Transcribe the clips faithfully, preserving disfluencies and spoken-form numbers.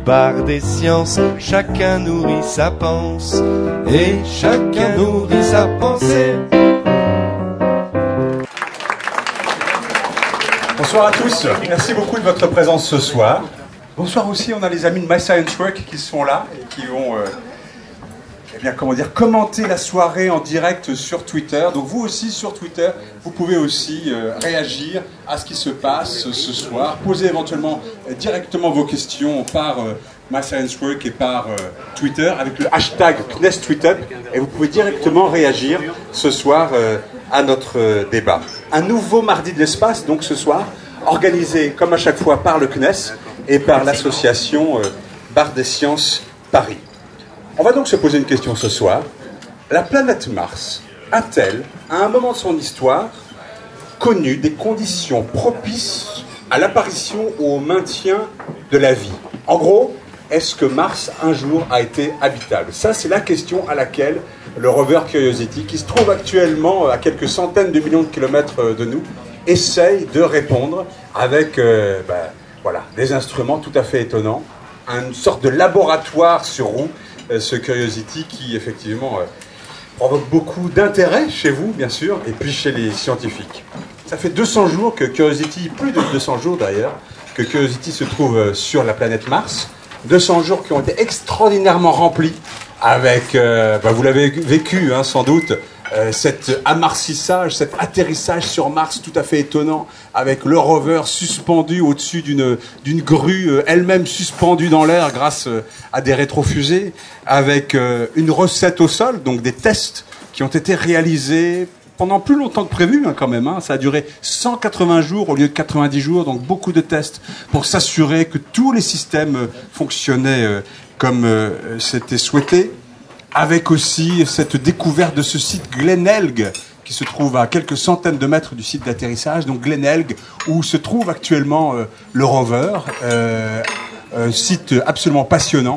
bar des sciences, chacun nourrit sa pensée et chacun nourrit sa pensée. Bonsoir à tous, merci beaucoup de votre présence ce soir. Bonsoir aussi, on a les amis de My Science Work qui sont là et qui vont euh, eh bien, comment dire, commenter la soirée en direct sur Twitter. Donc vous aussi sur Twitter, vous pouvez aussi euh, réagir à ce qui se passe euh, ce soir, poser éventuellement euh, directement vos questions par euh, My Science Work et par euh, Twitter avec le hashtag C N E S TweetUp et vous pouvez directement réagir ce soir euh, à notre euh, débat. Un nouveau mardi de l'espace donc ce soir, organisé comme à chaque fois par le C N E S et par l'association euh, Bar des Sciences Paris. On va donc se poser une question ce soir. La planète Mars a-t-elle, à un moment de son histoire, connu des conditions propices à l'apparition ou au maintien de la vie? En gros, est-ce que Mars, un jour, a été habitable? Ça, c'est la question à laquelle le rover Curiosity, qui se trouve actuellement à quelques centaines de millions de kilomètres de nous, essaye de répondre avec euh, ben, voilà, des instruments tout à fait étonnants, une sorte de laboratoire sur roue, euh, ce Curiosity qui, effectivement, euh, provoque beaucoup d'intérêt chez vous, bien sûr, et puis chez les scientifiques. Ça fait deux cents jours que Curiosity, plus de deux cents jours d'ailleurs, que Curiosity se trouve sur la planète Mars. deux cents jours qui ont été extraordinairement remplis avec, euh, bah vous l'avez vécu hein, sans doute, euh, cet amarcissage, cet atterrissage sur Mars tout à fait étonnant, avec le rover suspendu au-dessus d'une d'une grue, euh, elle-même suspendue dans l'air grâce euh, à des rétrofusées, avec euh, une recette au sol, donc des tests qui ont été réalisés pendant plus longtemps que prévu hein, quand même. Hein. Ça a duré cent quatre-vingts jours au lieu de quatre-vingt-dix jours, donc beaucoup de tests pour s'assurer que tous les systèmes euh, fonctionnaient euh, comme euh, c'était souhaité. Avec aussi cette découverte de ce site Glenelg, qui se trouve à quelques centaines de mètres du site d'atterrissage, donc Glenelg, où se trouve actuellement euh, le rover, euh, un site absolument passionnant,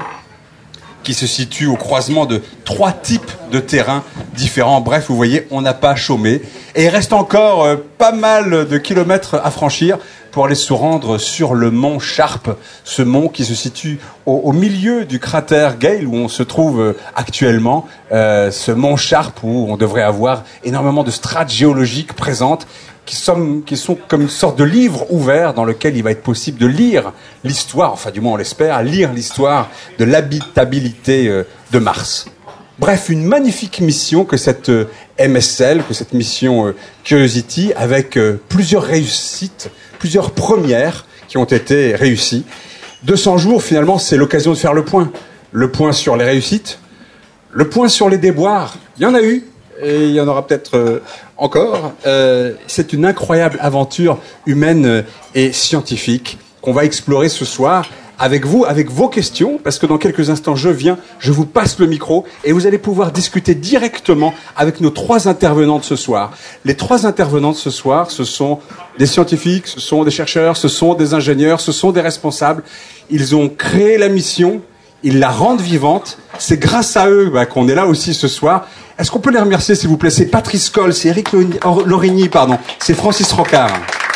qui se situe au croisement de trois types de terrains différents. Bref, vous voyez, on n'a pas chômé. Et il reste encore euh, pas mal de kilomètres à franchir pour aller se rendre sur le mont Sharp, ce mont qui se situe au, au milieu du cratère Gale, où on se trouve euh, actuellement, euh, ce mont Sharp où on devrait avoir énormément de strates géologiques présentes, qui sont, qui sont comme une sorte de livre ouvert dans lequel il va être possible de lire l'histoire, enfin du moins on l'espère, lire l'histoire de l'habitabilité euh, de Mars. Bref, une magnifique mission que cette euh, M S L, que cette mission euh, Curiosity, avec euh, plusieurs réussites, plusieurs premières qui ont été réussies. deux cents jours, finalement, c'est l'occasion de faire le point. Le point sur les réussites, le point sur les déboires. Il y en a eu, et il y en aura peut-être euh, encore. Euh, c'est une incroyable aventure humaine et scientifique qu'on va explorer ce soir avec vous, avec vos questions, parce que dans quelques instants, je viens, je vous passe le micro, et vous allez pouvoir discuter directement avec nos trois intervenants de ce soir. Les trois intervenants de ce soir, ce sont des scientifiques, ce sont des chercheurs, ce sont des ingénieurs, ce sont des responsables. Ils ont créé la mission, ils la rendent vivante. C'est grâce à eux bah, qu'on est là aussi ce soir. Est-ce qu'on peut les remercier, s'il vous plaît? C'est Patrice Coll, c'est Eric Lorigny, pardon, c'est Francis Rocard.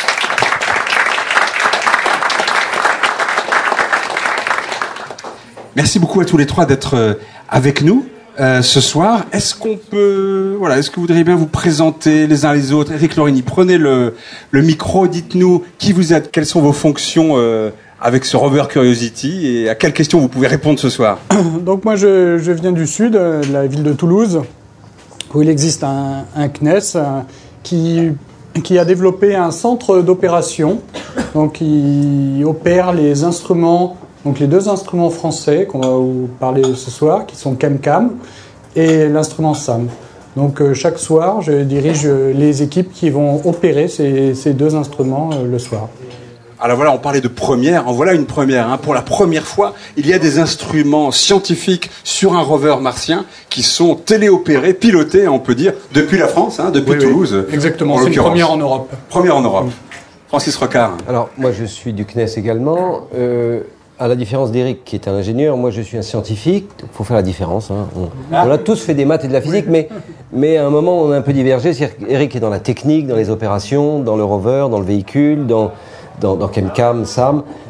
Merci beaucoup à tous les trois d'être euh, avec nous euh, ce soir. Est-ce qu'on peut, voilà, est-ce que vous voudriez bien vous présenter les uns les autres? Eric Lorigny, prenez le, le micro, dites-nous qui vous êtes, quelles sont vos fonctions euh, avec ce rover Curiosity et à quelles questions vous pouvez répondre ce soir. Donc moi je, je viens du sud, de la ville de Toulouse, où il existe un, un C N E S un, qui, qui a développé un centre d'opération, donc qui opère les instruments. Donc les deux instruments français qu'on va vous parler ce soir, qui sont ChemCam et l'instrument SAM. Donc euh, chaque soir, je dirige les équipes qui vont opérer ces, ces deux instruments euh, le soir. Alors voilà, on parlait de première, en voilà une première. Hein. Pour la première fois, il y a des instruments scientifiques sur un rover martien qui sont téléopérés, pilotés, on peut dire, depuis la France, hein, depuis oui, Toulouse. Oui. Exactement, c'est une première en Europe. Première en Europe. Oui. Francis Rocard. Alors moi je suis du C N E S également. Euh, À la différence d'Eric, qui est un ingénieur, moi je suis un scientifique. Il faut faire la différence. Hein. On, ah. on a tous fait des maths et de la physique, mais, mais à un moment on a un peu divergé. C'est-à-dire qu'Eric est dans la technique, dans les opérations, dans le rover, dans le véhicule, dans, dans, dans ChemCam, SAM.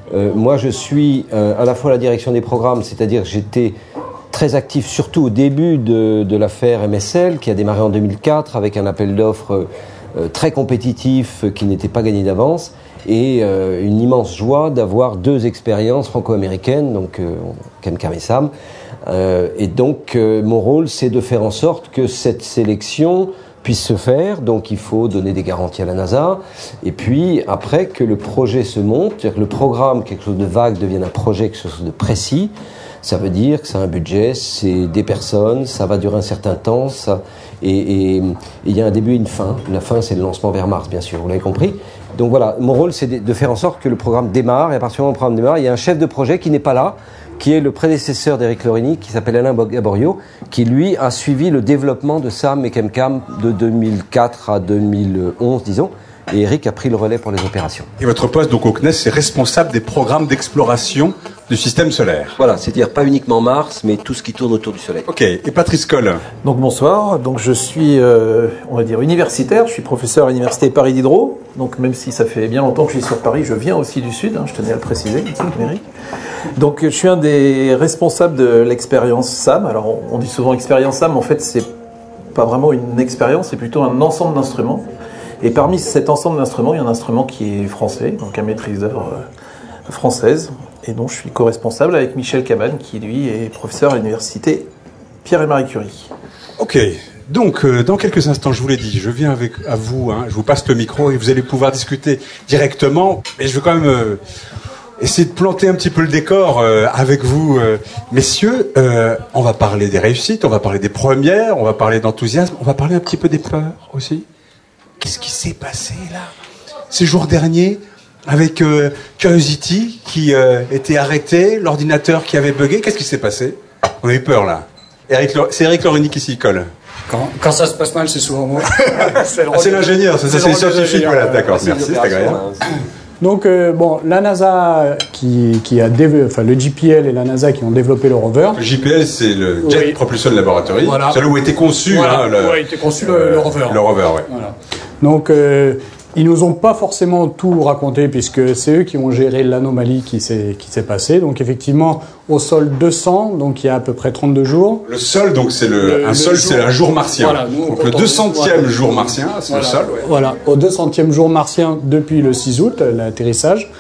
Euh, moi, je suis euh, à la fois à la direction des programmes, c'est-à-dire j'étais très actif, surtout au début de, de l'affaire M S L, qui a démarré en deux mille quatre avec un appel d'offres euh, très compétitif euh, qui n'était pas gagné d'avance, et euh, une immense joie d'avoir deux expériences franco-américaines, donc euh, Kemcam et Sam. Euh, et donc, euh, mon rôle, c'est de faire en sorte que cette sélection puisse se faire. Donc, il faut donner des garanties à la NASA. Et puis, après, que le projet se monte, c'est-à-dire que le programme, quelque chose de vague, devienne un projet, quelque chose de précis. Ça veut dire que c'est un budget, c'est des personnes, ça va durer un certain temps, ça, et il y a un début et une fin. La fin, c'est le lancement vers Mars, bien sûr, vous l'avez compris. Donc voilà, mon rôle, c'est de, de faire en sorte que le programme démarre, et à partir du moment où le programme démarre, il y a un chef de projet qui n'est pas là, qui est le prédécesseur d'Éric Lorini, qui s'appelle Alain Gaborio, qui lui a suivi le développement de Sam et Kemcam de deux mille quatre à deux mille onze, disons. Et Eric a pris le relais pour les opérations. Et votre poste donc au C N E S, c'est responsable des programmes d'exploration du système solaire. Voilà, c'est-à-dire pas uniquement Mars, mais tout ce qui tourne autour du Soleil. Ok, et Patrice Coll. Donc bonsoir, donc je suis, euh, on va dire, universitaire, je suis professeur à l'université Paris Diderot, donc même si ça fait bien longtemps que je suis sur Paris, je viens aussi du Sud, hein, je tenais à le préciser, Eric. Donc je suis un des responsables de l'expérience SAM. Alors on, on dit souvent expérience SAM, en fait c'est pas vraiment une expérience, c'est plutôt un ensemble d'instruments. Et parmi cet ensemble d'instruments, il y a un instrument qui est français, donc à maîtrise d'œuvre euh, française, et dont je suis co-responsable avec Michel Cabane, qui lui est professeur à l'université Pierre et Marie Curie. Ok, donc euh, dans quelques instants, je vous l'ai dit, je viens avec à vous, hein, je vous passe le micro et vous allez pouvoir discuter directement. Mais je veux quand même euh, essayer de planter un petit peu le décor euh, avec vous, euh, messieurs. Euh, on va parler des réussites, on va parler des premières, on va parler d'enthousiasme, on va parler un petit peu des peurs aussi. Qu'est-ce qui s'est passé là ces jours derniers avec euh, Curiosity qui euh, était arrêté, l'ordinateur qui avait bugué? Qu'est-ce qui s'est passé? On a eu peur là. Eric, c'est Éric Lorini qui s'y colle. Quand, quand ça se passe mal, c'est souvent moi. c'est ah, l'ingénieur, c'est, c'est, c'est le scientifique. Voilà, d'accord, merci, c'est agréable. Donc, euh, bon, la NASA qui, qui a développé, enfin le J P L et la NASA qui ont développé le rover. Le J P L, c'est le Jet oui. Propulsion Laboratory. Voilà. C'est là où a été conçu, voilà. hein, le, où a été conçu le, le rover. Le rover, oui. Voilà. Donc, euh, ils nous ont pas forcément tout raconté puisque c'est eux qui ont géré l'anomalie qui s'est qui s'est passée. Donc, effectivement, au sol deux cents, donc il y a à peu près trente-deux jours. Le sol, donc c'est le, le un le sol, jour, c'est un jour martien. Voilà, nous, donc le deux centième voilà. jour martien, c'est voilà. le sol. Ouais. Voilà, au deux centième jour martien depuis le six août, l'atterrissage.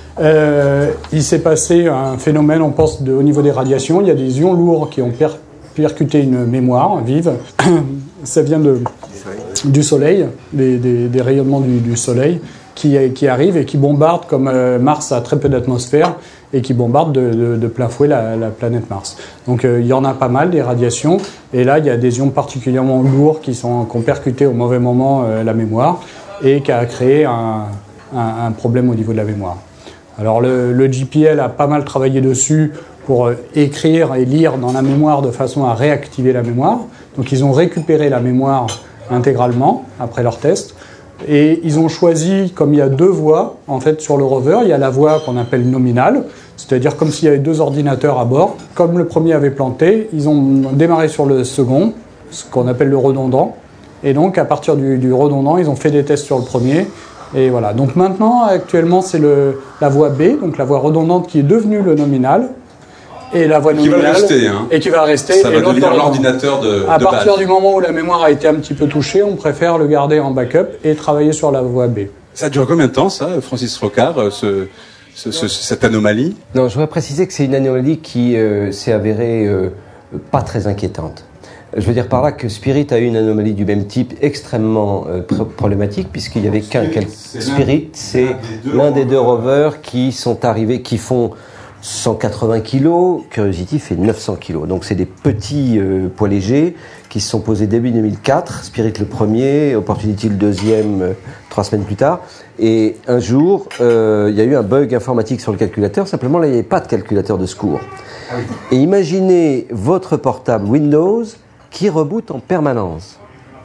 Euh, il s'est passé un phénomène, on pense, de, au niveau des radiations. Il y a des ions lourds qui ont per, percuté une mémoire vive. Ça vient de, du Soleil, des, des, des rayonnements du, du Soleil qui, qui arrivent et qui bombardent, comme euh, Mars a très peu d'atmosphère, et qui bombardent de, de, de plein fouet la, la planète Mars. Donc euh, il y en a pas mal, des radiations. Et là, il y a des ions particulièrement lourds qui, sont, qui ont percuté au mauvais moment euh, la mémoire et qui a créé un, un, un problème au niveau de la mémoire. Alors le, le J P L a pas mal travaillé dessus pour écrire et lire dans la mémoire de façon à réactiver la mémoire. Donc ils ont récupéré la mémoire intégralement après leur test. Et ils ont choisi, comme il y a deux voies en fait sur le rover, il y a la voie qu'on appelle nominale, c'est-à-dire comme s'il y avait deux ordinateurs à bord. Comme le premier avait planté, ils ont démarré sur le second, ce qu'on appelle le redondant. Et donc à partir du, du redondant, ils ont fait des tests sur le premier. Et voilà. Donc maintenant, actuellement, c'est le, la voie B, donc la voie redondante qui est devenue le nominal. Et la voie nominale. Qui va rester, hein. Et qui va rester. Ça va devenir l'ordinateur de, de À partir base. du moment où la mémoire a été un petit peu touchée, on préfère le garder en backup et travailler sur la voie B. Ça dure combien de temps, ça, Francis Rocard, ce, ce, ce, cette anomalie? Non, je voudrais préciser que c'est une anomalie qui euh, s'est avérée euh, pas très inquiétante. Je veux dire par là que Spirit a eu une anomalie du même type extrêmement euh, problématique puisqu'il y avait qu'un quel... Spirit, c'est l'un des deux rovers qui sont arrivés, qui font cent quatre-vingts kilos, Curiosity fait neuf cents kilos. Donc c'est des petits euh, poids légers qui se sont posés début deux mille quatre, Spirit le premier, Opportunity le deuxième, euh, trois semaines plus tard. Et un jour, euh, il y a eu un bug informatique sur le calculateur, simplement là il n'y avait pas de calculateur de secours. Et imaginez votre portable Windows qui reboot en permanence.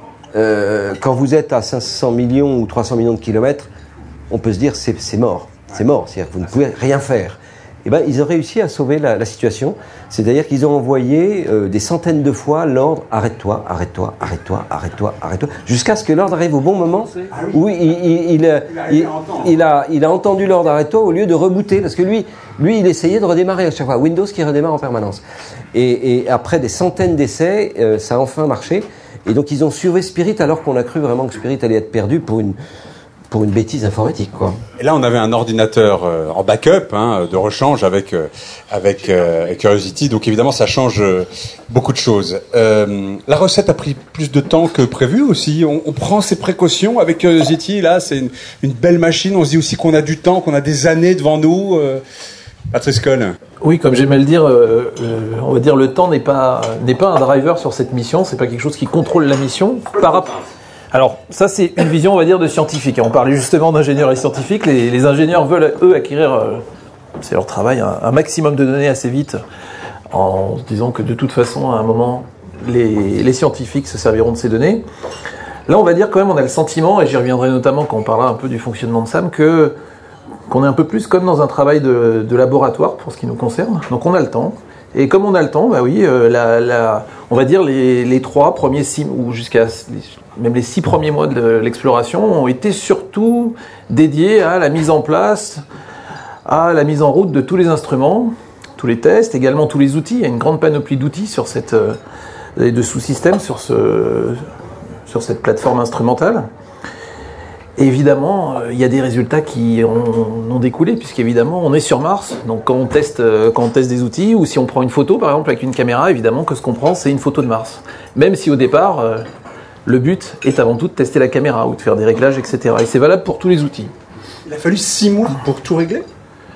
Euh, quand vous êtes à cinq cents millions ou trois cents millions de kilomètres, on peut se dire c'est, c'est mort, c'est mort, c'est-à-dire que vous ne pouvez rien faire. eh ben, ils ont réussi à sauver la, la situation. C'est-à-dire qu'ils ont envoyé euh, des centaines de fois l'ordre « arrête-toi, arrête-toi, arrête-toi, arrête-toi, arrête-toi », jusqu'à ce que l'ordre arrive au bon moment où il, il, il, a, il, il, a, il a entendu l'ordre « arrête-toi » au lieu de rebooter, parce que lui, lui, il essayait de redémarrer à chaque fois. Windows qui redémarre en permanence. Et, et après des centaines d'essais, euh, ça a enfin marché. Et donc ils ont sauvé Spirit alors qu'on a cru vraiment que Spirit allait être perdu pour une... pour une bêtise informatique, quoi. Et là, on avait un ordinateur euh, en backup, hein, de rechange avec euh, avec euh, Curiosity. Donc évidemment, ça change euh, beaucoup de choses. Euh, la recette a pris plus de temps que prévu aussi. On, on prend ses précautions avec Curiosity. Là, c'est une, une belle machine. On se dit aussi qu'on a du temps, qu'on a des années devant nous. Euh, Patrice Coll. Oui, comme j'aimais le dire, euh, euh, on va dire le temps n'est pas n'est pas un driver sur cette mission. C'est pas quelque chose qui contrôle la mission. Par rapport Alors, ça, c'est une vision, on va dire, de scientifique. On parlait justement d'ingénieurs et scientifiques. Les, les ingénieurs veulent, eux, acquérir, euh, c'est leur travail, un, un maximum de données assez vite, en se disant que de toute façon, à un moment, les, les scientifiques se serviront de ces données. Là, on va dire quand même, on a le sentiment, et j'y reviendrai notamment quand on parlera un peu du fonctionnement de SAM, que, qu'on est un peu plus comme dans un travail de, de laboratoire, pour ce qui nous concerne. Donc, on a le temps. Et comme on a le temps, bah oui, euh, la, la, on va dire les, les trois premiers six, ou jusqu'à même les six premiers mois de l'exploration ont été surtout dédiés à la mise en place, à la mise en route de tous les instruments, tous les tests, également tous les outils. Il y a une grande panoplie d'outils sur cette, euh, et de sous-systèmes sur ce, sur cette plateforme instrumentale. Et évidemment, euh, il y a des résultats qui ont, ont découlé, puisqu'évidemment, on est sur Mars. Donc, quand on teste, euh, quand on teste des outils, ou si on prend une photo, par exemple, avec une caméra, évidemment que ce qu'on prend, c'est une photo de Mars. Même si au départ, euh, le but est avant tout de tester la caméra, ou de faire des réglages, et cetera. Et c'est valable pour tous les outils. Il a fallu six mois pour tout régler.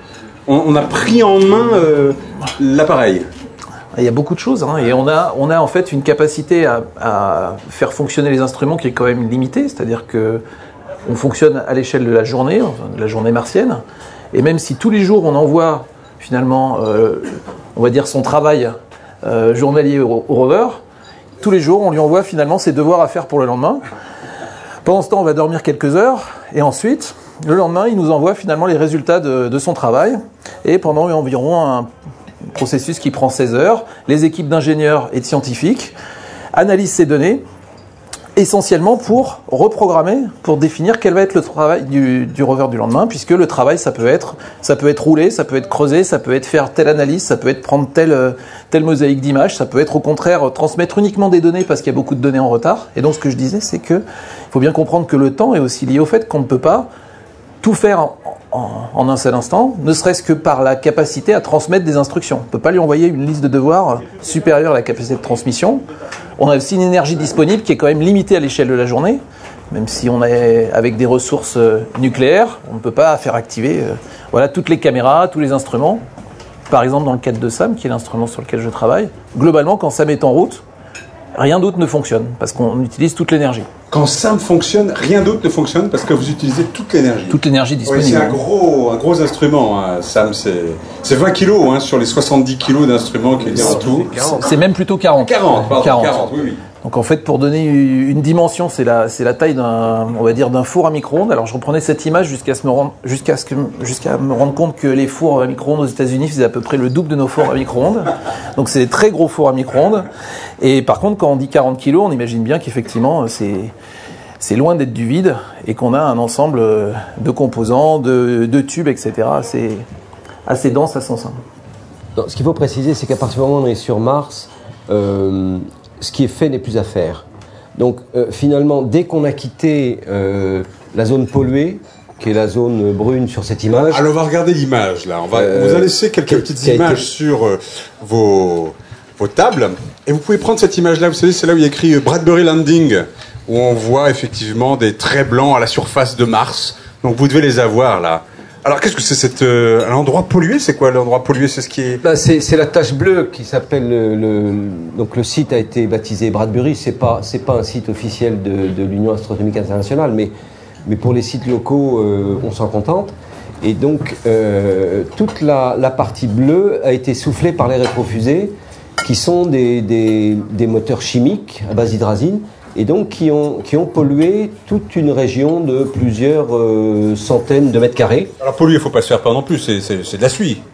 On, on a pris en main euh, l'appareil. Il y a beaucoup de choses, hein, et on a, on a en fait une capacité à, à faire fonctionner les instruments qui est quand même limitée, c'est-à-dire que on fonctionne à l'échelle de la journée, enfin, de la journée martienne, et même si tous les jours on envoie finalement, euh, on va dire son travail euh, journalier au, au rover, tous les jours on lui envoie finalement ses devoirs à faire pour le lendemain. Pendant ce temps, on va dormir quelques heures, et ensuite, le lendemain, il nous envoie finalement les résultats de, de son travail, et pendant environ un processus qui prend seize heures, les équipes d'ingénieurs et de scientifiques analysent ces données, essentiellement pour reprogrammer, pour définir quel va être le travail du, du rover du lendemain, puisque le travail, ça peut être, ça peut être rouler, ça peut être creuser, ça peut être faire telle analyse, ça peut être prendre telle, telle mosaïque d'images, ça peut être au contraire transmettre uniquement des données parce qu'il y a beaucoup de données en retard. Et donc ce que je disais, c'est que il faut bien comprendre que le temps est aussi lié au fait qu'on ne peut pas tout faire en, en, en un seul instant, ne serait-ce que par la capacité à transmettre des instructions. On ne peut pas lui envoyer une liste de devoirs supérieure à la capacité de transmission. On a aussi une énergie disponible qui est quand même limitée à l'échelle de la journée, même si on est avec des ressources nucléaires, on ne peut pas faire activer euh, voilà, toutes les caméras, tous les instruments. Par exemple, dans le cadre de SAM, qui est l'instrument sur lequel je travaille, globalement, quand SAM est en route, rien d'autre ne fonctionne, parce qu'on utilise toute l'énergie. Quand SAM fonctionne, rien d'autre ne fonctionne parce que vous utilisez toute l'énergie. Toute l'énergie disponible. Oui, c'est un gros, un gros instrument, hein. SAM, c'est, c'est vingt kilos hein, sur les soixante-dix kilos d'instruments qu'il y a en tout. C'est même plutôt quarante. quarante, pardon, quarante. quarante, oui, oui. Donc en fait, pour donner une dimension, c'est la, c'est la taille d'un, on va dire, d'un four à micro-ondes. Alors je reprenais cette image jusqu'à ce me rendre, jusqu'à ce que, jusqu'à me rendre compte que les fours à micro-ondes aux États-Unis faisaient à peu près le double de nos fours à micro-ondes. Donc c'est des très gros fours à micro-ondes. Et par contre, quand on dit quarante kilos, on imagine bien qu'effectivement, c'est, c'est loin d'être du vide et qu'on a un ensemble de composants, de, de tubes, et cetera. assez, assez dense, assez simple. Non, ce qu'il faut préciser, c'est qu'à partir du moment où on est sur Mars, euh, ce qui est fait n'est plus à faire. Donc euh, finalement, dès qu'on a quitté euh, la zone polluée, qui est la zone brune sur cette image... Alors on va regarder l'image là. On va, euh, on vous a laissé quelques qui, petites qui images été... sur euh, vos, vos tables. Et vous pouvez prendre cette image là, vous savez, c'est là où il y a écrit euh, Bradbury Landing, où on voit effectivement des traits blancs à la surface de Mars. Donc vous devez les avoir là. Alors, qu'est-ce que c'est cet euh, l'endroit pollué? C'est quoi l'endroit pollué? C'est ce qui est. Bah, c'est, c'est la tache bleue qui s'appelle le, le. Donc le site a été baptisé Bradbury. C'est pas c'est pas un site officiel de, de l'Union astronomique internationale, mais mais pour les sites locaux, euh, on s'en contente. Et donc euh, toute la, la partie bleue a été soufflée par les rétrofusées, qui sont des des, des moteurs chimiques à base d'hydrazine. Et donc qui ont, qui ont pollué toute une région de plusieurs euh, centaines de mètres carrés. Alors polluer, il ne faut pas se faire peur non plus, c'est, c'est, c'est de la suie.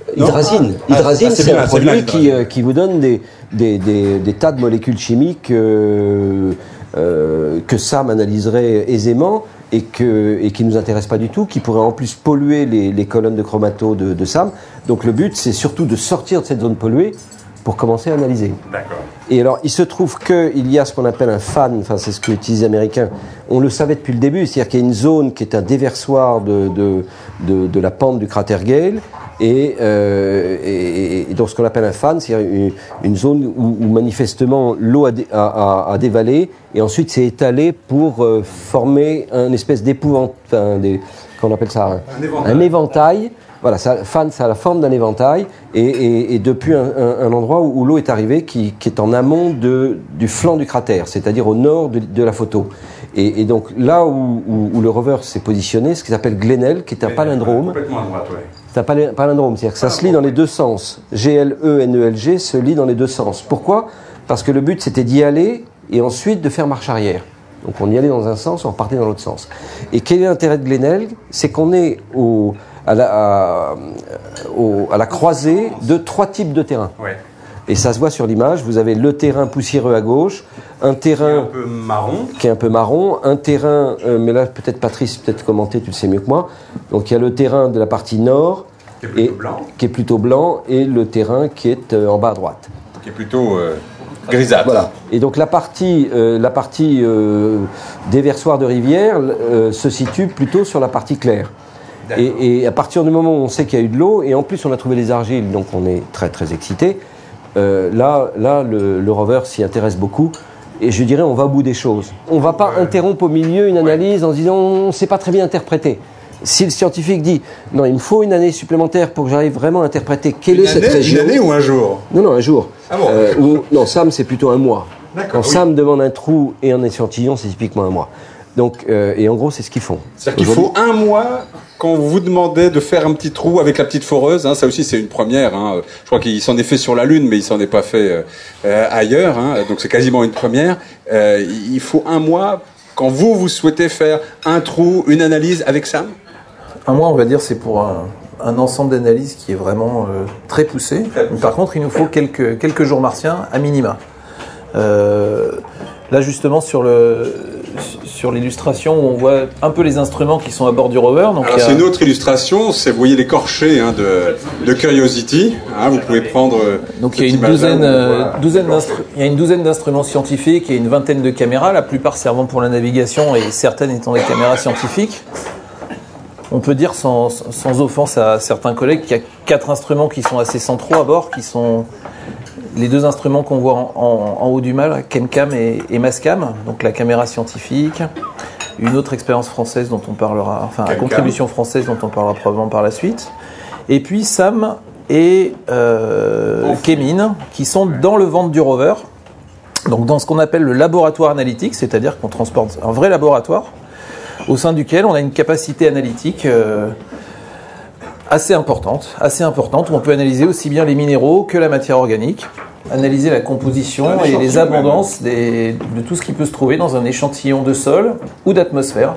Hydrazine. Ah, Hydrazine, ah, c'est c'est bien, un c'est bien, produit qui, l'hydrazine. euh, qui vous donne des, des, des, des tas de molécules chimiques euh, euh, que Sam analyserait aisément et, que, et qui ne nous intéressent pas du tout, qui pourraient en plus polluer les, les colonnes de chromato de, de Sam. Donc le but, c'est surtout de sortir de cette zone polluée pour commencer à analyser. D'accord. Et alors, il se trouve qu'il y a ce qu'on appelle un fan, enfin c'est ce que utilisent les Américains. On le savait depuis le début, c'est-à-dire qu'il y a une zone qui est un déversoir de, de, de, de la pente du cratère Gale, et, euh, et, et donc ce qu'on appelle un fan, c'est une, une zone où, où manifestement l'eau a, dé, a, a, a dévalé, et ensuite s'est étalée pour euh, former un espèce d'épouvant, enfin, des, qu'on appelle ça, un, Un éventail. un éventail. Voilà, ça, fan, ça a la forme d'un éventail, et, et, et depuis un, un, un endroit où, où l'eau est arrivée, qui, qui est en amont de, du flanc du cratère, c'est-à-dire au nord de, de la photo. Et, et donc là où, où, où le rover s'est positionné, ce qui s'appelle Glenel, qui est un palindrome. Complètement à droite, ouais. C'est un pal- palindrome, c'est-à-dire que ça se lit dans les deux sens. G L E N E L G se lit dans les deux sens. Pourquoi ? Parce que le but, c'était d'y aller et ensuite de faire marche arrière. Donc on y allait dans un sens, on repartait dans l'autre sens. Et quel est l'intérêt de Glenel ? C'est qu'on est au, à, la, à, au, à la croisée de trois types de terrains. Ouais. Et ça se voit sur l'image. Vous avez le terrain poussiéreux à gauche, un terrain Un peu marron. qui est un peu marron, un terrain, euh, mais là peut-être Patrice, peut-être commenter, tu le sais mieux que moi. Donc il y a le terrain de la partie nord, Qui est plutôt et, blanc. qui est plutôt blanc, et le terrain qui est euh, en bas à droite. Qui est plutôt euh, grisâtre. Voilà. Et donc la partie, euh, la partie euh, déversoir de rivière euh, se situe plutôt sur la partie claire. Et, et à partir du moment où on sait qu'il y a eu de l'eau, et en plus on a trouvé les argiles, donc on est très très excité. Euh, là, là, le, le rover s'y intéresse beaucoup. Et je dirais, on va au bout des choses. On ne va pas ouais. interrompre au milieu une analyse ouais. en se disant, on ne sait pas très bien interpréter. Si le scientifique dit, non, il me faut une année supplémentaire pour que j'arrive vraiment à interpréter quelle une est année, cette région. Une année ou un jour ? Non, non, un jour. Ah bon euh, ou, Non, Sam, c'est plutôt un mois. Quand oui. Sam demande un trou et un échantillon, c'est typiquement un mois. Donc, euh, et en gros, c'est ce qu'ils font. C'est-à-dire qu'il faut un mois quand vous vous demandez de faire un petit trou avec la petite foreuse. Hein, ça aussi, c'est une première. Hein. Je crois qu'il s'en est fait sur la Lune, mais il s'en est pas fait euh, ailleurs. Hein, donc, c'est quasiment une première. Euh, il faut un mois quand vous, vous souhaitez faire un trou, une analyse avec Sam. Un mois, on va dire, c'est pour un, un ensemble d'analyses qui est vraiment euh, très poussé. Très poussé. Par contre, il nous faut quelques, quelques jours martiens à minima. Euh, là, justement, sur le... sur l'illustration où on voit un peu les instruments qui sont à bord du rover. Donc Alors, il y a... c'est une autre illustration, c'est, vous voyez les corchets hein, de, de Curiosity. Hein, vous pouvez prendre. Donc il y a une douzaine, euh, douzaine il y a une douzaine d'instruments scientifiques et une vingtaine de caméras, la plupart servant pour la navigation et certaines étant des caméras scientifiques. On peut dire sans, sans offense à certains collègues qu'il y a quatre instruments qui sont assez centraux à bord, qui sont les deux instruments qu'on voit en, en, en haut du mât, Chemcam et, et Mascam, donc la caméra scientifique, une autre expérience française dont on parlera, enfin la contribution française dont on parlera probablement par la suite, et puis Sam et euh, Kemin qui sont dans le ventre du rover, donc dans ce qu'on appelle le laboratoire analytique, c'est-à-dire qu'on transporte un vrai laboratoire au sein duquel on a une capacité analytique euh, assez importante, assez importante, où on peut analyser aussi bien les minéraux que la matière organique, analyser la composition et les abondances des, de tout ce qui peut se trouver dans un échantillon de sol ou d'atmosphère.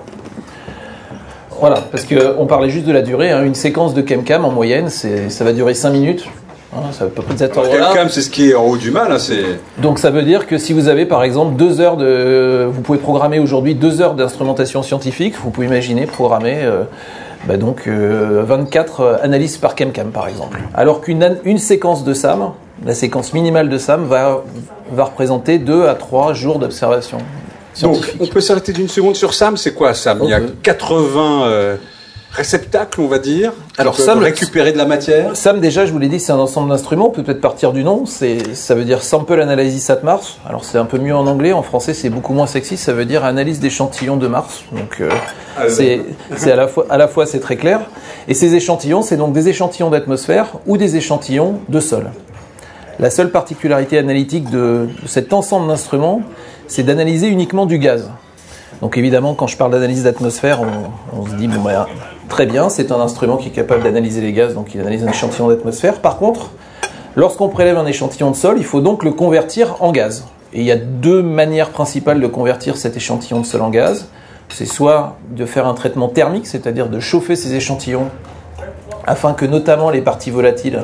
Voilà, parce qu'on parlait juste de la durée, hein, une séquence de Chemcam en moyenne, c'est, ça va durer cinq minutes. Hein, ça peut pas être Chemcam, c'est ce qui est en haut du mât, là, c'est... Donc ça veut dire que si vous avez par exemple deux heures de... Vous pouvez programmer aujourd'hui deux heures d'instrumentation scientifique, vous pouvez imaginer programmer... Euh, Bah donc euh, vingt-quatre analyses par Chemcam par exemple. Alors qu'une une séquence de Sam, la séquence minimale de Sam va, va représenter deux à trois jours d'observation scientifique. Donc on peut s'arrêter d'une seconde sur Sam, c'est quoi Sam ? Il y a quatre-vingts euh, réceptacles on va dire. Alors Sam récupérer de la matière. Sam déjà je vous l'ai dit c'est un ensemble d'instruments, on peut peut-être partir du nom, c'est, ça veut dire Sample Analysis at Mars. Alors c'est un peu mieux en anglais, en français c'est beaucoup moins sexy, ça veut dire analyse d'échantillons de Mars. Donc euh, ah, c'est, c'est à la fois à la fois c'est très clair. Et ces échantillons, c'est donc des échantillons d'atmosphère ou des échantillons de sol. La seule particularité analytique de, de cet ensemble d'instruments, c'est d'analyser uniquement du gaz. Donc évidemment, quand je parle d'analyse d'atmosphère, on, on se dit, bon, bah, très bien, c'est un instrument qui est capable d'analyser les gaz, donc il analyse un échantillon d'atmosphère. Par contre, lorsqu'on prélève un échantillon de sol, il faut donc le convertir en gaz. Et il y a deux manières principales de convertir cet échantillon de sol en gaz. C'est soit de faire un traitement thermique, c'est-à-dire de chauffer ces échantillons afin que notamment les parties volatiles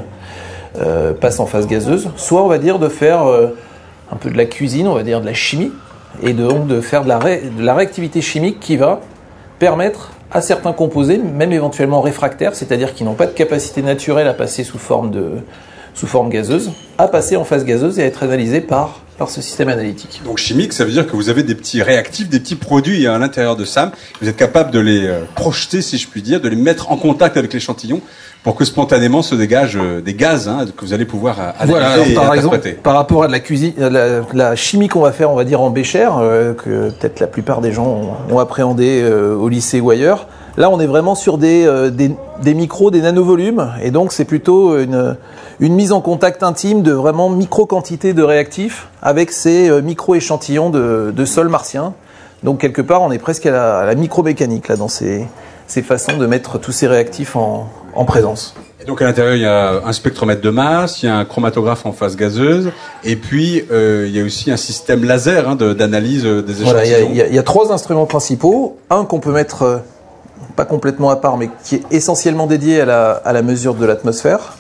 euh, passent en phase gazeuse, soit on va dire de faire euh, un peu de la cuisine, on va dire de la chimie, et de, donc de faire de la, ré, de la réactivité chimique qui va permettre à certains composés, même éventuellement réfractaires, c'est-à-dire qui n'ont pas de capacité naturelle à passer sous forme, de, sous forme gazeuse, à passer en phase gazeuse et à être analysés par, par ce système analytique. Donc chimique, ça veut dire que vous avez des petits réactifs, des petits produits à l'intérieur de S A M, vous êtes capable de les euh, projeter, si je puis dire, de les mettre en contact avec l'échantillon pour que spontanément se dégagent euh, des gaz hein, que vous allez pouvoir euh, analyser voilà, alors, et par interpréter. Exemple, par rapport à de la cuisine, la, la chimie qu'on va faire, on va dire en bécher, euh, que peut-être la plupart des gens ont, ont appréhendé euh, au lycée ou ailleurs. Là, on est vraiment sur des, euh, des, des micros, des nanovolumes, et donc c'est plutôt une, une mise en contact intime de vraiment micro-quantités de réactifs avec ces euh, micro-échantillons de, de sol martien. Donc quelque part, on est presque à la, à la micromécanique là, dans ces, ces façons de mettre tous ces réactifs en, en présence. Et donc à l'intérieur, il y a un spectromètre de masse, il y a un chromatographe en phase gazeuse, et puis euh, il y a aussi un système laser hein, de, d'analyse des échantillons. Voilà, il y, a, il, y a, il y a trois instruments principaux. Un qu'on peut mettre... Euh, pas complètement à part, mais qui est essentiellement dédié à la, à la mesure de l'atmosphère,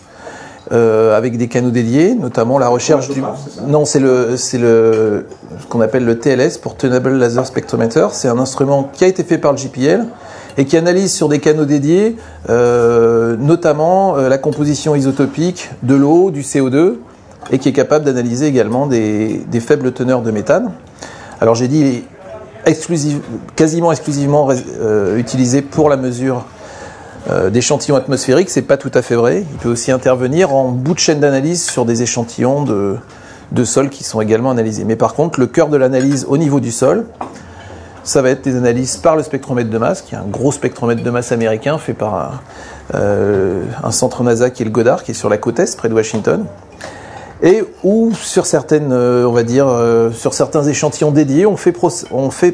euh, avec des canaux dédiés, notamment la recherche du... Non, c'est le, c'est le, ce qu'on appelle le T L S, pour Tunable Laser Spectrometer. C'est un instrument qui a été fait par le J P L et qui analyse sur des canaux dédiés, euh, notamment euh, la composition isotopique de l'eau, du C O deux, et qui est capable d'analyser également des, des faibles teneurs de méthane. Alors j'ai dit... Exclusive, quasiment exclusivement euh, utilisé pour la mesure euh, d'échantillons atmosphériques, c'est pas tout à fait vrai. Il peut aussi intervenir en bout de chaîne d'analyse sur des échantillons de, de sol qui sont également analysés. Mais par contre, le cœur de l'analyse au niveau du sol, ça va être des analyses par le spectromètre de masse, qui est un gros spectromètre de masse américain fait par un, euh, un centre NASA qui est le Goddard, qui est sur la côte est, près de Washington. Et où sur certaines, euh, on va dire, euh, sur certains échantillons dédiés, on fait, on fait,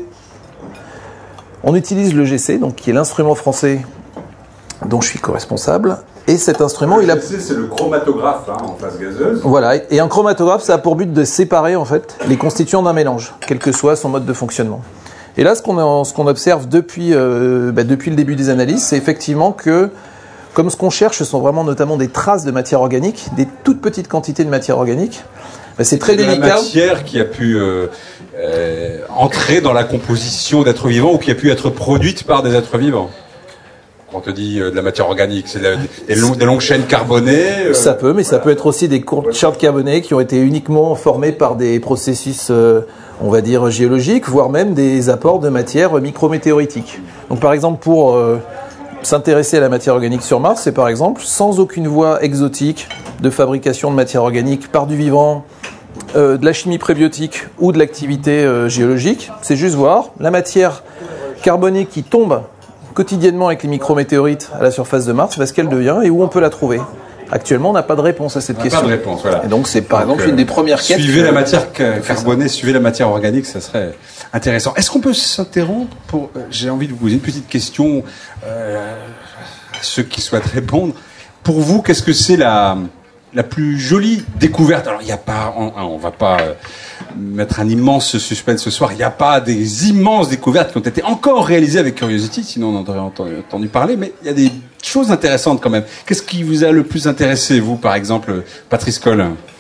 on utilise le G C, donc qui est l'instrument français dont je suis co-responsable. Et cet instrument, le il a. G C, c'est le chromatographe hein, en phase gazeuse. Voilà, et un chromatographe, ça a pour but de séparer en fait les constituants d'un mélange, quel que soit son mode de fonctionnement. Et là, ce qu'on, ce qu'on observe depuis, euh, bah, depuis le début des analyses, c'est effectivement que comme ce qu'on cherche, ce sont vraiment notamment des traces de matière organique, des toutes petites quantités de matière organique. Ben c'est très délicat. La matière qui a pu euh, euh, entrer dans la composition d'êtres vivants ou qui a pu être produite par des êtres vivants. Quand on te dit euh, de la matière organique, c'est de la, des, long, des longues chaînes carbonées. Euh, ça peut, mais voilà. Ça peut être aussi des courtes chaînes carbonées qui ont été uniquement formées par des processus, euh, on va dire, géologiques, voire même des apports de matière micrométéoritique. Donc par exemple, pour... Euh, s'intéresser à la matière organique sur Mars, c'est par exemple sans aucune voie exotique de fabrication de matière organique par du vivant, euh, de la chimie prébiotique ou de l'activité euh, géologique. C'est juste voir la matière carbonique qui tombe quotidiennement avec les micrométéorites à la surface de Mars, parce qu'elle devient et où on peut la trouver. Actuellement, on n'a pas de réponse à cette on question. Pas de réponse, voilà. Et donc, c'est par donc, exemple euh, une des premières quêtes. Suivez la matière carbonée, suivez la matière organique, ça serait intéressant. Est-ce qu'on peut s'interrompre pour... J'ai envie de vous poser une petite question euh, à ceux qui souhaitent répondre. Pour vous, qu'est-ce que c'est la, la plus jolie découverte? Alors, il n'y a pas... On, on va pas mettre un immense suspense ce soir. Il n'y a pas des immenses découvertes qui ont été encore réalisées avec Curiosity, sinon on en aurait entendu, entendu parler, mais il y a des choses intéressantes quand même. Qu'est-ce qui vous a le plus intéressé, vous, par exemple, Patrice Coll?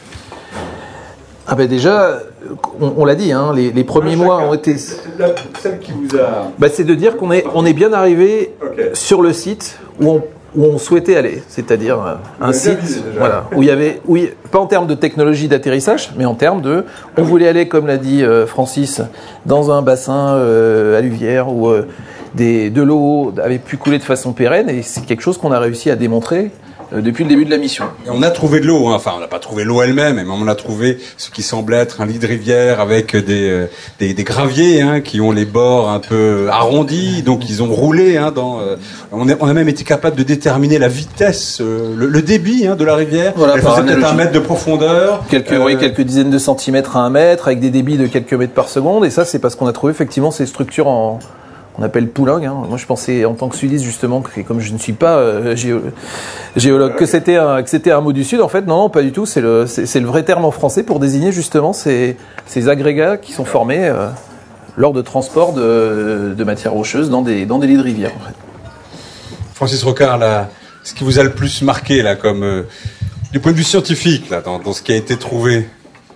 Ah ben déjà, on, on l'a dit, hein, les, les premiers Chacun. mois ont été... La, celle qui vous a... Ben c'est de dire qu'on est, on est bien arrivé okay. sur le site où on, où on souhaitait aller, c'est-à-dire un site voilà, où il y avait, oui, pas en termes de technologie d'atterrissage, mais en termes de... On voulait aller, comme l'a dit euh, Francis, dans un bassin euh, alluviaire où euh, des, de l'eau avait pu couler de façon pérenne, et c'est quelque chose qu'on a réussi à démontrer depuis le début de la mission. Et on a trouvé de l'eau, hein. Enfin on n'a pas trouvé l'eau elle-même, mais on a trouvé ce qui semble être un lit de rivière avec des, euh, des, des graviers hein, qui ont les bords un peu arrondis, donc ils ont roulé. Hein, dans, euh, on, a, on a même été capable de déterminer la vitesse, euh, le, le débit hein, de la rivière. Voilà, elle faisait peut-être un mètre de profondeur. Quelques, euh, oui, quelques dizaines de centimètres à un mètre, avec des débits de quelques mètres par seconde, et ça c'est parce qu'on a trouvé effectivement ces structures en... On appelle pouling. Hein. Moi, je pensais en tant que sudiste justement que comme je ne suis pas euh, géo- géologue, que c'était un que c'était un mot du sud. En fait, non, non, pas du tout. C'est le c'est, c'est le vrai terme en français pour désigner justement ces ces agrégats qui sont formés euh, lors de transport de de matières rocheuses dans des dans des lits de rivière. En fait. Francis Rocard, la ce qui vous a le plus marqué, là, comme, euh, du point de vue scientifique, là, dans, dans ce qui a été trouvé?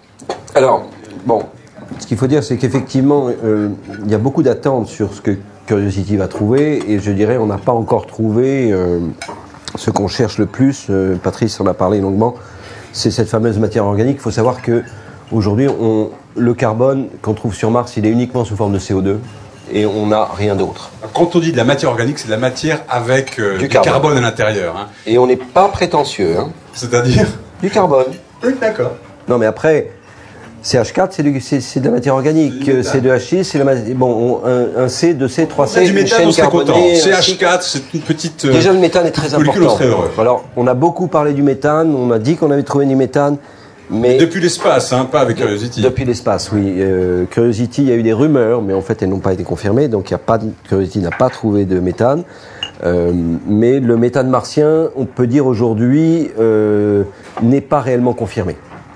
Alors, bon, ce qu'il faut dire, c'est qu'effectivement, euh, il y a beaucoup d'attentes sur ce que Curiosity va trouver, et je dirais, on n'a pas encore trouvé euh, ce qu'on cherche le plus. Euh, Patrice en a parlé longuement, c'est cette fameuse matière organique. Il faut savoir que aujourd'hui, on, le carbone qu'on trouve sur Mars, il est uniquement sous forme de C O deux, et on n'a rien d'autre. Quand on dit de la matière organique, c'est de la matière avec euh, du, du carbone. carbone à l'intérieur. Hein. Et on n'est pas prétentieux. Hein. C'est-à-dire? Du carbone. Oui, d'accord. Non, mais après, C H quatre, c'est de la matière organique. C deux H six, c'est la matière... Bon, un, un C, deux C, trois C, du méthane, une on chaîne carbonée. C H quatre, c'est une petite... Euh, Déjà, le méthane est très important. Heureux. Alors, on a beaucoup parlé du méthane, on a dit qu'on avait trouvé du méthane, mais... Depuis l'espace, hein, pas avec Curiosity. Depuis l'espace, oui. Euh, Curiosity, il y a eu des rumeurs, mais en fait, elles n'ont pas été confirmées, donc il y a pas de... Curiosity n'a pas trouvé de méthane. Euh, mais le méthane martien, on peut dire aujourd'hui, euh, n'est pas réellement confirmé.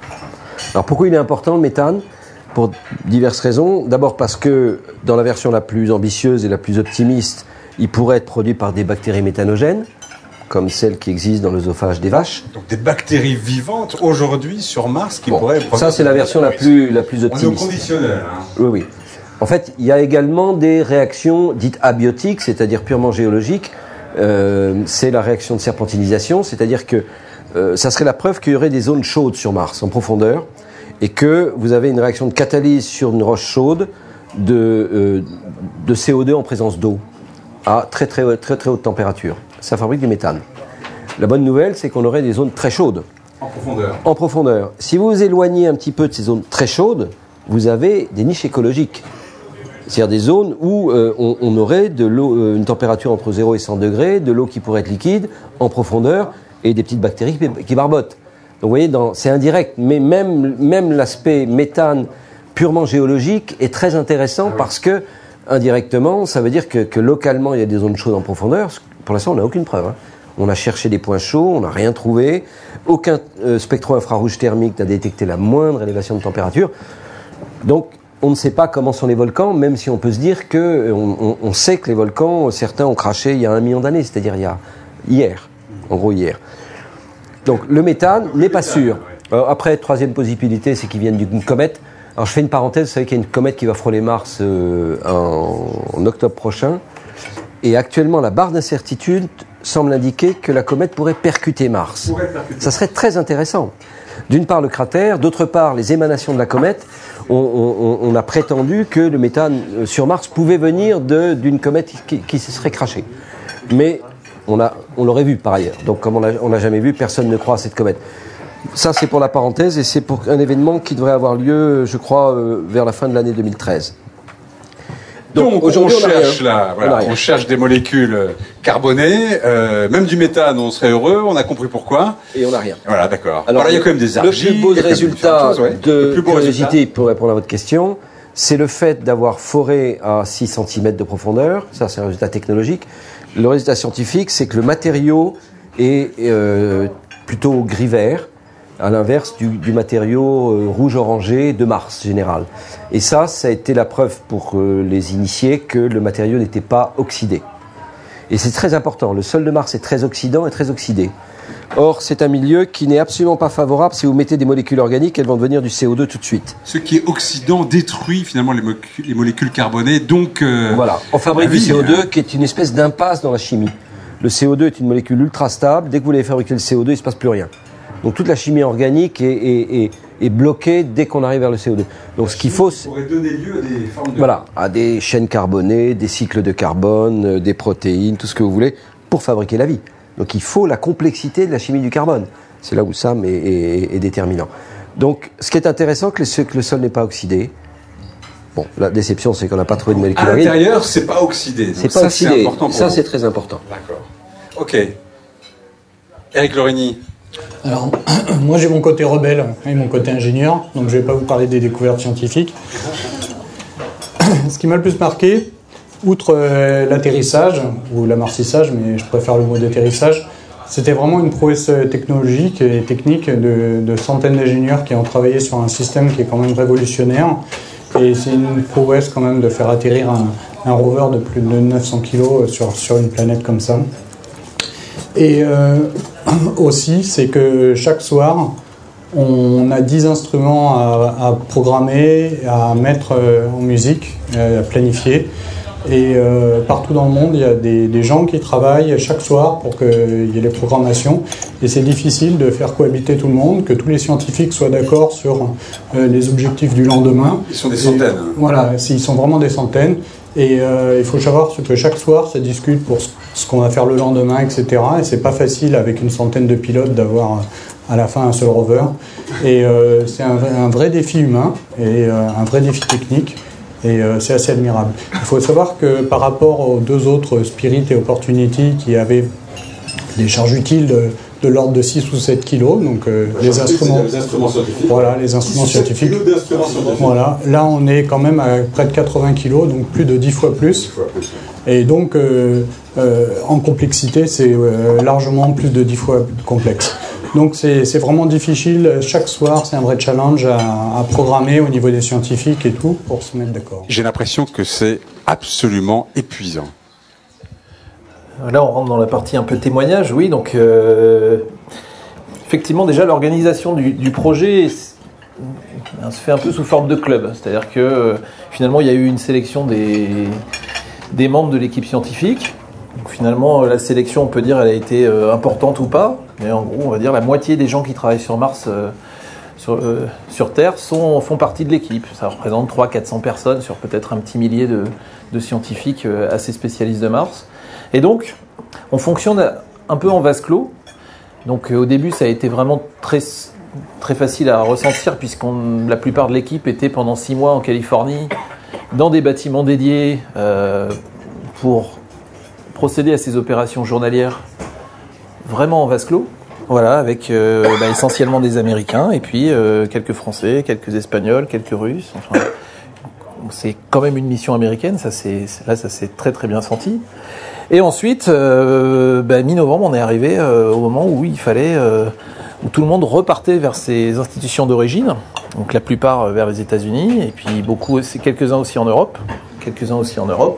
Alors pourquoi il est important le méthane? Pour diverses raisons. D'abord parce que dans la version la plus ambitieuse et la plus optimiste, il pourrait être produit par des bactéries méthanogènes, comme celles qui existent dans l'œsophage des vaches. Donc des bactéries vivantes aujourd'hui sur Mars qui bon, pourraient... Ça c'est la version la plus, la plus optimiste. On est au conditionnel. Hein. Oui, oui. En fait, il y a également des réactions dites abiotiques, c'est-à-dire purement géologiques. Euh, c'est la réaction de serpentinisation, c'est-à-dire que euh, ça serait la preuve qu'il y aurait des zones chaudes sur Mars, en profondeur, et que vous avez une réaction de catalyse sur une roche chaude de, euh, de C O deux en présence d'eau à très très, très très haute température. Ça fabrique du méthane. La bonne nouvelle, c'est qu'on aurait des zones très chaudes. En profondeur. En profondeur. Si vous vous éloignez un petit peu de ces zones très chaudes, vous avez des niches écologiques. C'est-à-dire des zones où euh, on, on aurait de l'eau, euh, une température entre zéro et cent degrés, de l'eau qui pourrait être liquide, en profondeur, et des petites bactéries qui, qui barbotent. Donc vous voyez, c'est indirect, mais même, même l'aspect méthane purement géologique est très intéressant. Ah oui. Parce que, indirectement, ça veut dire que, que localement, il y a des zones chaudes en profondeur. Pour l'instant, on n'a aucune preuve. Hein. On a cherché des points chauds, on n'a rien trouvé. Aucun euh, spectro-infrarouge thermique n'a détecté la moindre élévation de température. Donc, on ne sait pas comment sont les volcans, même si on peut se dire que on, on, on sait que les volcans, certains ont craché il y a un million d'années, c'est-à-dire il y a hier, en gros hier. Donc le méthane n'est pas sûr. Alors, après, troisième possibilité, c'est qu'ils viennent d'une comète. Alors je fais une parenthèse, vous savez qu'il y a une comète qui va frôler Mars euh, en, en octobre prochain, et actuellement la barre d'incertitude semble indiquer que la comète pourrait percuter Mars. Pourrait percuter. Ça serait très intéressant. D'une part le cratère, d'autre part les émanations de la comète. On, on, on a prétendu que le méthane sur Mars pouvait venir d'une comète qui, qui se serait crachée. Mais on, on l'aurait vu par ailleurs. Donc comme on ne l'a jamais vu, personne ne croit à cette comète. Ça c'est pour la parenthèse et c'est pour un événement qui devrait avoir lieu, je crois, euh, vers la fin de l'année deux mille treize. Donc, Donc on, cherche là, voilà, on, on cherche des molécules carbonées, euh, même du méthane, on serait heureux. On a compris pourquoi. Et on n'a rien. Voilà, d'accord. Alors, voilà, il y a quand même des argiles. Le plus beau résultat de Curiosity, pour répondre à votre question, c'est le fait d'avoir foré à six centimètres de profondeur. Ça, c'est un résultat technologique. Le résultat scientifique, c'est que le matériau est euh, plutôt gris-vert, à l'inverse du, du matériau euh, rouge-orangé de Mars général. Et ça, ça a été la preuve pour euh, les initiés que le matériau n'était pas oxydé. Et c'est très important, le sol de Mars est très oxydant et très oxydé. Or, c'est un milieu qui n'est absolument pas favorable. Si vous mettez des molécules organiques, elles vont devenir du C O deux tout de suite. Ce qui est oxydant détruit finalement les, mo les molécules carbonées, donc... Euh, voilà, on fabrique du C O deux hein. qui est une espèce d'impasse dans la chimie. Le C O deux est une molécule ultra stable, dès que vous voulez fabriquer le C O deux, il ne se passe plus rien. Donc toute la chimie organique est, est, est, est bloquée dès qu'on arrive vers le C O deux. Donc ce qu'il faut, c'est pourrait donner lieu à des formes de... Voilà, à des chaînes carbonées, des cycles de carbone, des protéines, tout ce que vous voulez, pour fabriquer la vie. Donc il faut la complexité de la chimie du carbone. C'est là où Sam est, est, est déterminant. Donc ce qui est intéressant, c'est que le sol n'est pas oxydé. Bon, la déception, c'est qu'on n'a pas trouvé de molécules organiques. À l'intérieur, c'est pas oxydé. C'est pas ça, oxydé. Ça, c'est très important. D'accord. Ok. Eric Lorini. Alors, moi j'ai mon côté rebelle et mon côté ingénieur, donc je ne vais pas vous parler des découvertes scientifiques. Ce qui m'a le plus marqué, outre euh, l'atterrissage, ou l'amortissage, mais je préfère le mot d'atterrissage, c'était vraiment une prouesse technologique et technique de, de centaines d'ingénieurs qui ont travaillé sur un système qui est quand même révolutionnaire. Et c'est une prouesse quand même de faire atterrir un, un rover de plus de neuf cents kilos sur, sur une planète comme ça. Et euh, aussi, c'est que chaque soir, on a dix instruments à, à programmer, à mettre en musique, à planifier. Et euh, partout dans le monde, il y a des, des gens qui travaillent chaque soir pour qu'il y ait les programmations. Et c'est difficile de faire cohabiter tout le monde, que tous les scientifiques soient d'accord sur euh, les objectifs du lendemain. Ils sont des centaines. Et, voilà, ils sont vraiment des centaines. Et euh, il faut savoir que chaque soir, ça discute pour ce qu'on va faire le lendemain, et cetera. Et c'est pas facile avec une centaine de pilotes d'avoir à la fin un seul rover. Et euh, c'est un, un vrai défi humain et euh, un vrai défi technique. Et euh, c'est assez admirable. Il faut savoir que par rapport aux deux autres, Spirit et Opportunity, qui avaient des charges utiles de, de l'ordre de six ou sept kilos, donc euh, les instruments, les instruments scientifiques. Voilà, les instruments scientifiques. d'instruments scientifiques. Voilà, là on est quand même à près de quatre-vingts kilos, donc plus de dix fois plus. dix fois plus. Et donc euh, euh, en complexité, c'est euh, largement plus de dix fois plus complexe. Donc c'est, c'est vraiment difficile. Chaque soir, c'est un vrai challenge à, à programmer au niveau des scientifiques et tout pour se mettre d'accord. J'ai l'impression que c'est absolument épuisant. Là, on rentre dans la partie un peu témoignage, oui. Donc, euh, effectivement, déjà, l'organisation du, du projet se fait un peu sous forme de club. C'est-à-dire que, euh, finalement, il y a eu une sélection des, des membres de l'équipe scientifique. Donc, finalement, la sélection, on peut dire, elle a été euh, importante ou pas. Mais en gros, on va dire la moitié des gens qui travaillent sur Mars, euh, sur, euh, sur Terre, sont, font partie de l'équipe. Ça représente trois cents à quatre cents personnes sur peut-être un petit millier de, de scientifiques euh, assez spécialistes de Mars. Et donc, on fonctionne un peu en vase clos. Donc, euh, au début, ça a été vraiment très, très facile à ressentir, puisqu'on la plupart de l'équipe était pendant six mois en Californie, dans des bâtiments dédiés euh, pour procéder à ces opérations journalières vraiment en vase clos. Voilà, avec euh, bah, essentiellement des Américains, et puis euh, quelques Français, quelques Espagnols, quelques Russes. Enfin, c'est quand même une mission américaine, ça c'est, là ça s'est très très bien senti. Et ensuite, euh, bah, mi-novembre, on est arrivé euh, au moment où il fallait, euh, où tout le monde repartait vers ses institutions d'origine. Donc la plupart vers les États-Unis, et puis beaucoup, quelques-uns aussi en Europe, quelques-uns aussi en Europe.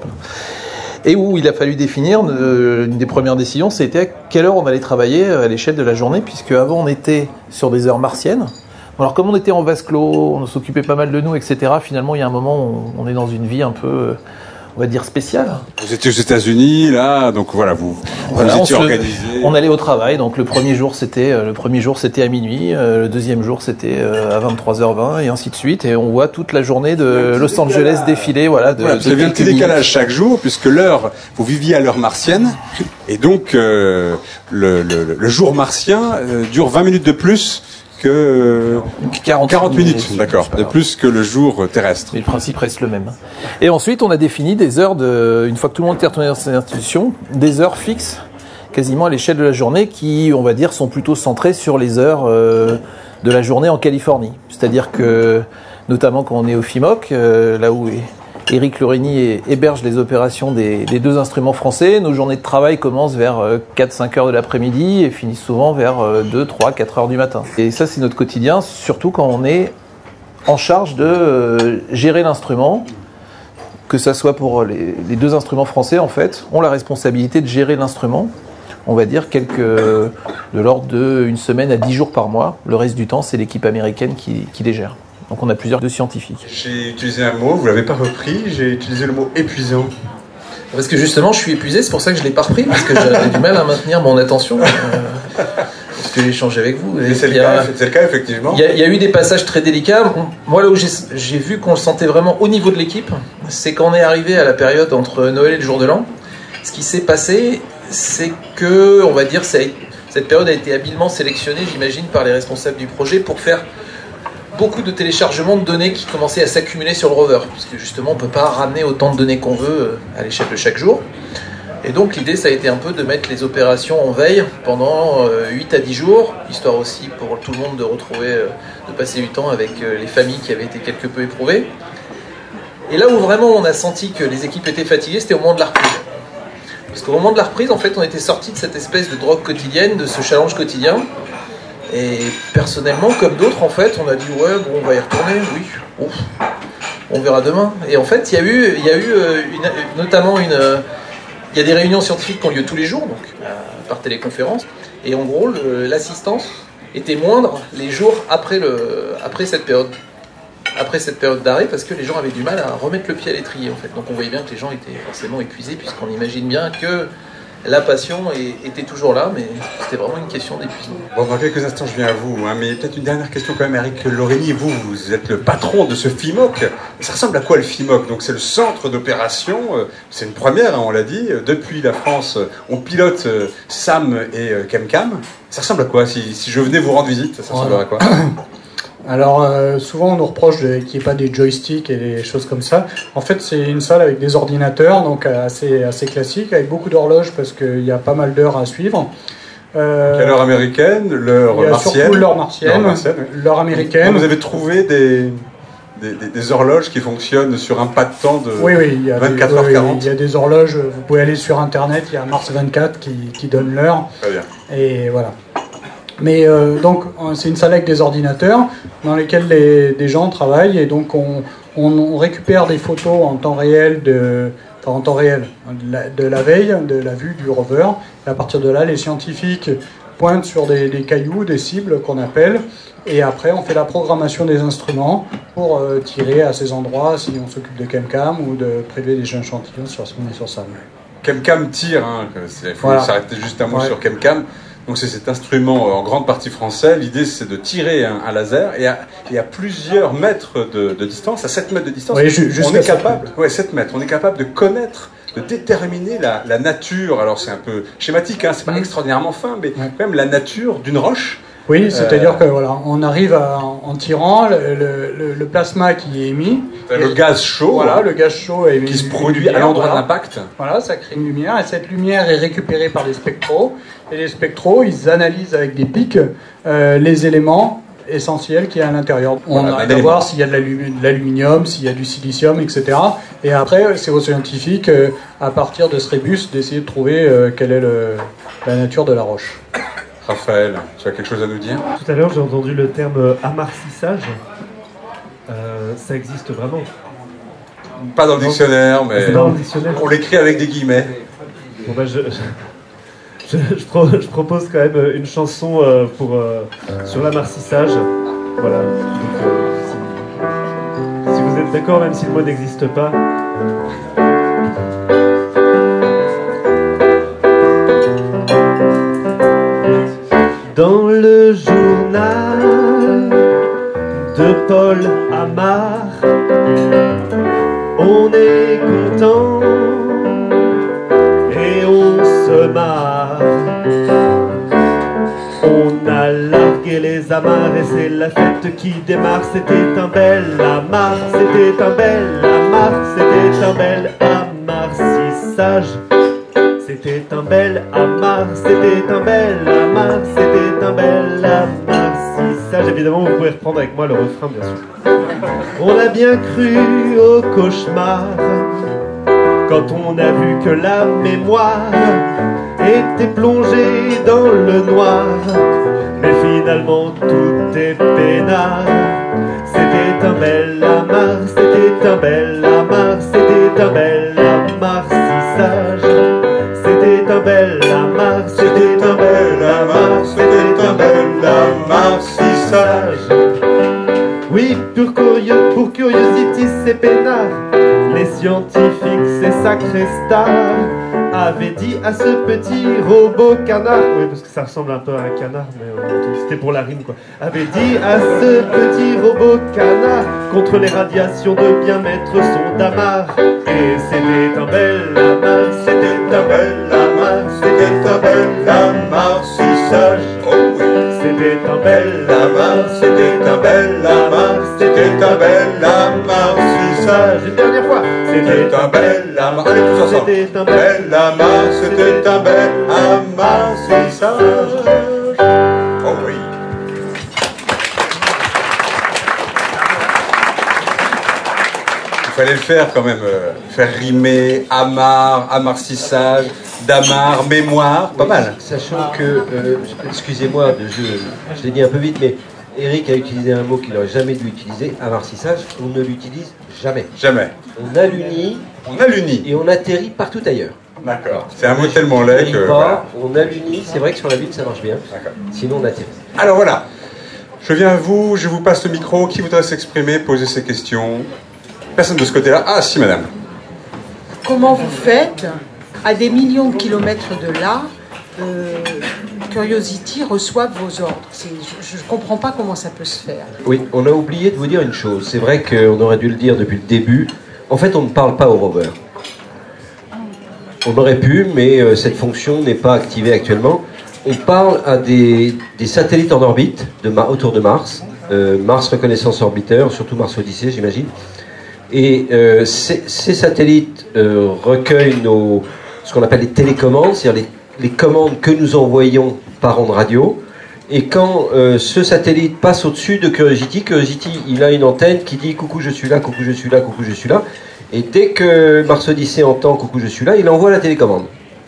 Et où il a fallu définir, euh, une des premières décisions, c'était à quelle heure on allait travailler à l'échelle de la journée, puisque avant on était sur des heures martiennes. Alors comme on était en vase clos, on s'occupait pas mal de nous, et cetera. Finalement, il y a un moment où on est dans une vie un peu, on va dire, spéciale. Vous étiez aux États-Unis, là, donc voilà, vous, voilà, vous on, étiez se, organisé. On allait au travail, donc le premier jour c'était, le premier jour c'était à minuit, euh, le deuxième jour c'était euh, à vingt-trois heures vingt, et ainsi de suite. Et on voit toute la journée de Los Angeles défiler, voilà. De, voilà, de vous avez un petit décalage chaque jour, puisque l'heure, vous viviez à l'heure martienne, et donc euh, le, le, le jour martien euh, dure vingt minutes de plus que quarante, quarante minutes, minutes, d'accord, de plus que le jour terrestre. Mais le principe reste le même. Et ensuite, on a défini des heures de, une fois que tout le monde était retourné dans ses institutions, des heures fixes, quasiment à l'échelle de la journée, qui, on va dire, sont plutôt centrées sur les heures euh, de la journée en Californie. C'est-à-dire que, notamment quand on est au F I M O C, euh, là où Éric Lorini héberge les opérations des, des deux instruments français, nos journées de travail commencent vers quatre à cinq heures de l'après-midi et finissent souvent vers deux, trois, quatre heures du matin. Et ça, c'est notre quotidien, surtout quand on est en charge de euh, gérer l'instrument, que ça soit pour les, les deux instruments français, en fait, ont la responsabilité de gérer l'instrument. On va dire quelques, de l'ordre d'une semaine à dix jours par mois. Le reste du temps, c'est l'équipe américaine qui, qui les gère. Donc on a plusieurs de scientifiques. J'ai utilisé un mot, vous l'avez pas repris, j'ai utilisé le mot épuisant. Parce que justement, je suis épuisé, c'est pour ça que je l'ai pas repris, parce que j'avais du mal à maintenir mon attention. Euh, parce que j'ai échangé avec vous. Et c'est, le cas, c'est le cas, effectivement. Il y, y a eu des passages très délicats. Moi, là où j'ai, j'ai vu qu'on le sentait vraiment au niveau de l'équipe, c'est quand on est arrivé à la période entre Noël et le jour de l'an. Ce qui s'est passé, c'est que, on va dire, ça a, cette période a été habilement sélectionnée, j'imagine, par les responsables du projet pour faire beaucoup de téléchargements de données qui commençaient à s'accumuler sur le rover, parce que justement on ne peut pas ramener autant de données qu'on veut à l'échelle de chaque jour. Et donc l'idée ça a été un peu de mettre les opérations en veille pendant huit à dix jours, histoire aussi pour tout le monde de retrouver, de passer du temps avec les familles qui avaient été quelque peu éprouvées. Et là où vraiment on a senti que les équipes étaient fatiguées, c'était au moment de la reprise. Parce qu'au moment de la reprise, en fait, on était sorti de cette espèce de drogue quotidienne, de ce challenge quotidien. Et personnellement, comme d'autres, en fait, on a dit ouais, bon, on va y retourner, oui, ouf, on verra demain. Et en fait, il y a eu, il y a eu une, notamment une, il y a des réunions scientifiques qui ont lieu tous les jours, donc euh, par téléconférence, et en gros, le, l'assistance était moindre les jours après, le, après cette période. Après cette période d'arrêt, parce que les gens avaient du mal à remettre le pied à l'étrier, en fait. Donc on voyait bien que les gens étaient forcément épuisés, puisqu'on imagine bien que la passion est, était toujours là, mais c'était vraiment une question d'épuisement. Bon, dans quelques instants, je viens à vous, hein, mais peut-être une dernière question quand même, Eric Lorigny. Vous, vous êtes le patron de ce F I M O C. Ça ressemble à quoi le F I M O C? Donc c'est le centre d'opération, c'est une première, hein, on l'a dit. Depuis la France, on pilote SAM et ChemCam. Ça ressemble à quoi? Si, si je venais vous rendre visite, ça ressemblerait à quoi? Alors, euh, souvent, on nous reproche de, qu'il n'y ait pas des joysticks et des choses comme ça. En fait, c'est une salle avec des ordinateurs, donc assez, assez classique, avec beaucoup d'horloges, parce qu'il y a pas mal d'heures à suivre. Euh, Quelle heure américaine? L'heure martienne? Il y a martienne, surtout l'heure martienne, martienne oui. L'heure américaine. Donc, vous avez trouvé des, des, des, des horloges qui fonctionnent sur un pas de temps de oui, oui, il y a vingt-quatre des, heures quarante? Oui, il y a des horloges, vous pouvez aller sur Internet, il y a Mars vingt-quatre qui, qui donne l'heure. Très bien. Et voilà. Mais euh, donc, c'est une salle avec des ordinateurs dans lesquels les, des gens travaillent et donc on, on, on récupère des photos en temps réel, de, enfin en temps réel, de la, de la veille, de la vue du rover. Et à partir de là, les scientifiques pointent sur des, des cailloux, des cibles qu'on appelle, et après on fait la programmation des instruments pour euh, tirer à ces endroits si on s'occupe de ChemCam ou de prélever des échantillons sur ce qu'on est sur SAM. ChemCam tire, hein, il faut voilà. s'arrêter juste un mot ouais. sur ChemCam. Donc c'est cet instrument en grande partie français. L'idée c'est de tirer un, un laser et à, et à plusieurs mètres de, de distance, à sept mètres de distance, oui, ju- on est capable, ouais, sept mètres, on est capable de connaître, de déterminer la, la nature. Alors c'est un peu schématique, hein, c'est pas mmh. extraordinairement fin, mais ouais. quand même la nature d'une roche. Oui, c'est-à-dire euh, que voilà, on arrive à, en tirant le, le, le plasma qui est émis. Le gaz chaud. Voilà, le gaz chaud est émis, qui se produit à l'endroit voilà. de l'impact. Voilà, ça crée une lumière et cette lumière est récupérée par les spectros. Et les spectros, ils analysent avec des pics euh, les éléments essentiels qu'il y a à l'intérieur. On voilà, arrive à voir s'il y a de, l'alu- de l'aluminium, s'il y a du silicium, et cetera. Et après, c'est aux scientifiques, euh, à partir de ce rébus, d'essayer de trouver euh, quelle est le, la nature de la roche. Raphaël, tu as quelque chose à nous dire? Tout à l'heure, j'ai entendu le terme amarcissage. Euh, ça existe vraiment? Pas dans le dictionnaire, mais dans le dictionnaire. On l'écrit avec des guillemets. Bon, ben, je, je, je, pro, je propose quand même une chanson euh, pour, euh, sur l'amarcissage. Voilà. Donc, euh, si, si vous êtes d'accord, même si le mot n'existe pas. Dans le journal de Paul Amar, on est content et on se marre. On a largué les amarres et c'est la fête qui démarre. C'était un bel amarre, c'était un bel amarre, c'était un bel amarcissage. C'était un bel amarre, c'était un bel amarre, c'était un bel amarcissage. Évidemment, vous pouvez reprendre avec moi le refrain, bien sûr. On a bien cru au cauchemar quand on a vu que la mémoire était plongée dans le noir. Mais finalement, tout est peinard. C'était un bel amarre, c'était un bel amarre, c'était un bel amarcissage. C'était un bel amarre, c'était un bel amarre, c'était un bel amarcissage. Oui, pour, curieux, pour curiosity, c'est peinard. Les scientifiques, ces sacrés stars, avaient dit à ce petit robot canard, oui, parce que ça ressemble un peu à un canard, mais euh, c'était pour la rime, quoi. Avaient dit à ce petit robot canard, contre les radiations, de bien mettre son damar. Et c'était un bel amarre, c'était un bel amarre, c'était un bel amarcissage. Oh oui. C'était un bel amarre, c'était un bel amarre, c'était un bel amarcissage. Une dernière fois. C'était un bel amarre, allez tous ensemble. C'était un bel amarre, c'était un bel amarcissage. Oh oui. Il fallait le faire quand même, euh, faire rimer, amar, amarcissage, damar, mémoire, pas mal. Sachant que, euh, excusez-moi, je, je l'ai dit un peu vite, mais Eric a utilisé un mot qu'il n'aurait jamais dû utiliser, amarcissage, on ne l'utilise jamais. Jamais. On alunit. On alunit. Et on atterrit partout ailleurs. D'accord. C'est un mot tellement laid que... Voilà. On a l'uni, c'est vrai que sur la ville ça marche bien. Sinon on attire. Alors voilà, je viens à vous, je vous passe le micro. Qui voudrait s'exprimer, poser ses questions? Personne de ce côté-là? Ah si, madame. Comment vous faites, à des millions de kilomètres de là, euh, Curiosity reçoit vos ordres? C'est, je ne comprends pas comment ça peut se faire. Oui, on a oublié de vous dire une chose. C'est vrai qu'on aurait dû le dire depuis le début. En fait, on ne parle pas au rover. On aurait pu, mais euh, cette fonction n'est pas activée actuellement. On parle à des, des satellites en orbite de Mar- autour de Mars, euh, Mars Reconnaissance Orbiteur, surtout Mars Odyssée, j'imagine. Et euh, ces, ces satellites euh, recueillent nos, ce qu'on appelle les télécommandes, c'est-à-dire les, les commandes que nous envoyons par onde radio. Et quand euh, ce satellite passe au-dessus de Curiosity, Curiosity, il a une antenne qui dit « Coucou, je suis là, coucou, je suis là, coucou, je suis là ». Et dès que Mars Odyssée entend « Coucou, je suis là », il envoie la télécommande.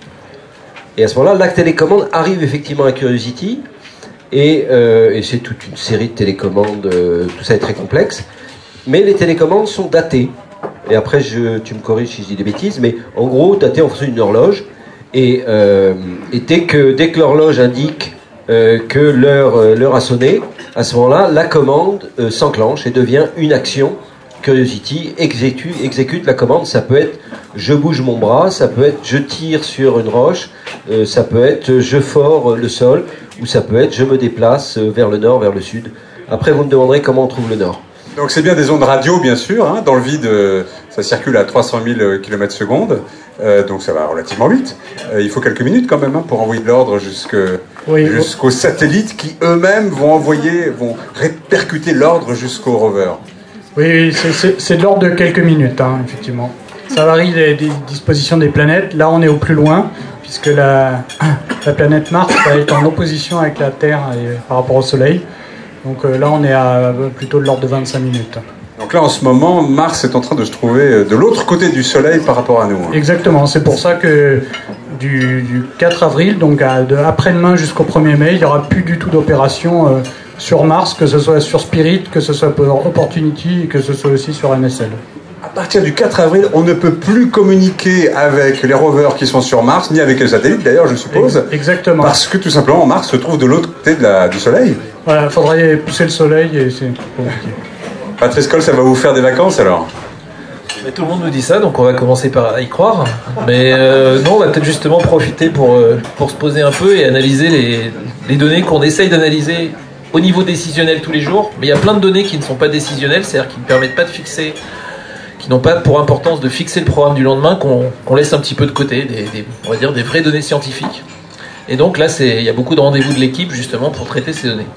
Et à ce moment-là, la télécommande arrive effectivement à Curiosity, et, euh, et c'est toute une série de télécommandes, euh, tout ça est très complexe, mais les télécommandes sont datées. Et après, je, tu me corriges si je dis des bêtises, mais en gros, datées en fonction d'une horloge, et, euh, et dès que, dès que l'horloge indique euh, que l'heure, euh, l'heure a sonné, à ce moment-là, la commande euh, s'enclenche et devient une action. Curiosity exécute, exécute la commande. Ça peut être je bouge mon bras, ça peut être je tire sur une roche, euh, ça peut être je fore le sol, ou ça peut être je me déplace vers le nord, vers le sud. Après vous me demanderez comment on trouve le nord. Donc c'est bien des ondes radio bien sûr, hein. Dans le vide euh, ça circule à trois cent mille kilomètres seconde, euh, donc ça va relativement vite. Euh, il faut quelques minutes quand même hein, pour envoyer de l'ordre jusque, Oui, jusqu'aux satellites qui eux-mêmes vont envoyer, vont répercuter l'ordre jusqu'au rover. Oui, c'est, c'est, c'est de l'ordre de quelques minutes, hein, effectivement. Ça varie des, des dispositions des planètes. Là, on est au plus loin, puisque la, la planète Mars va être en opposition avec la Terre et, par rapport au Soleil. Donc euh, là, on est à plutôt de l'ordre de vingt-cinq minutes. Donc là, en ce moment, Mars est en train de se trouver de l'autre côté du Soleil par rapport à nous. Hein. Exactement, c'est pour ça que du, du quatre avril, donc à, de après-demain jusqu'au premier mai, il n'y aura plus du tout d'opération euh, sur Mars, que ce soit sur Spirit, que ce soit pour Opportunity et que ce soit aussi sur M S L. À partir du quatre avril, on ne peut plus communiquer avec les rovers qui sont sur Mars, ni avec les satellites d'ailleurs, je suppose. Exactement. Parce que tout simplement, Mars se trouve de l'autre côté de la, du Soleil. Voilà, il faudrait pousser le Soleil et c'est compliqué. Patrice Coll, ça va vous faire des vacances alors? Mais tout le monde nous dit ça, donc on va commencer par y croire. Mais euh, non, on va peut-être justement profiter pour, euh, pour se poser un peu et analyser les, les données qu'on essaye d'analyser au niveau décisionnel tous les jours. Mais il y a plein de données qui ne sont pas décisionnelles, c'est-à-dire qui ne permettent pas de fixer, qui n'ont pas pour importance de fixer le programme du lendemain, qu'on, qu'on laisse un petit peu de côté, des, des, on va dire des vraies données scientifiques. Et donc là, c'est, il y a beaucoup de rendez-vous de l'équipe justement pour traiter ces données.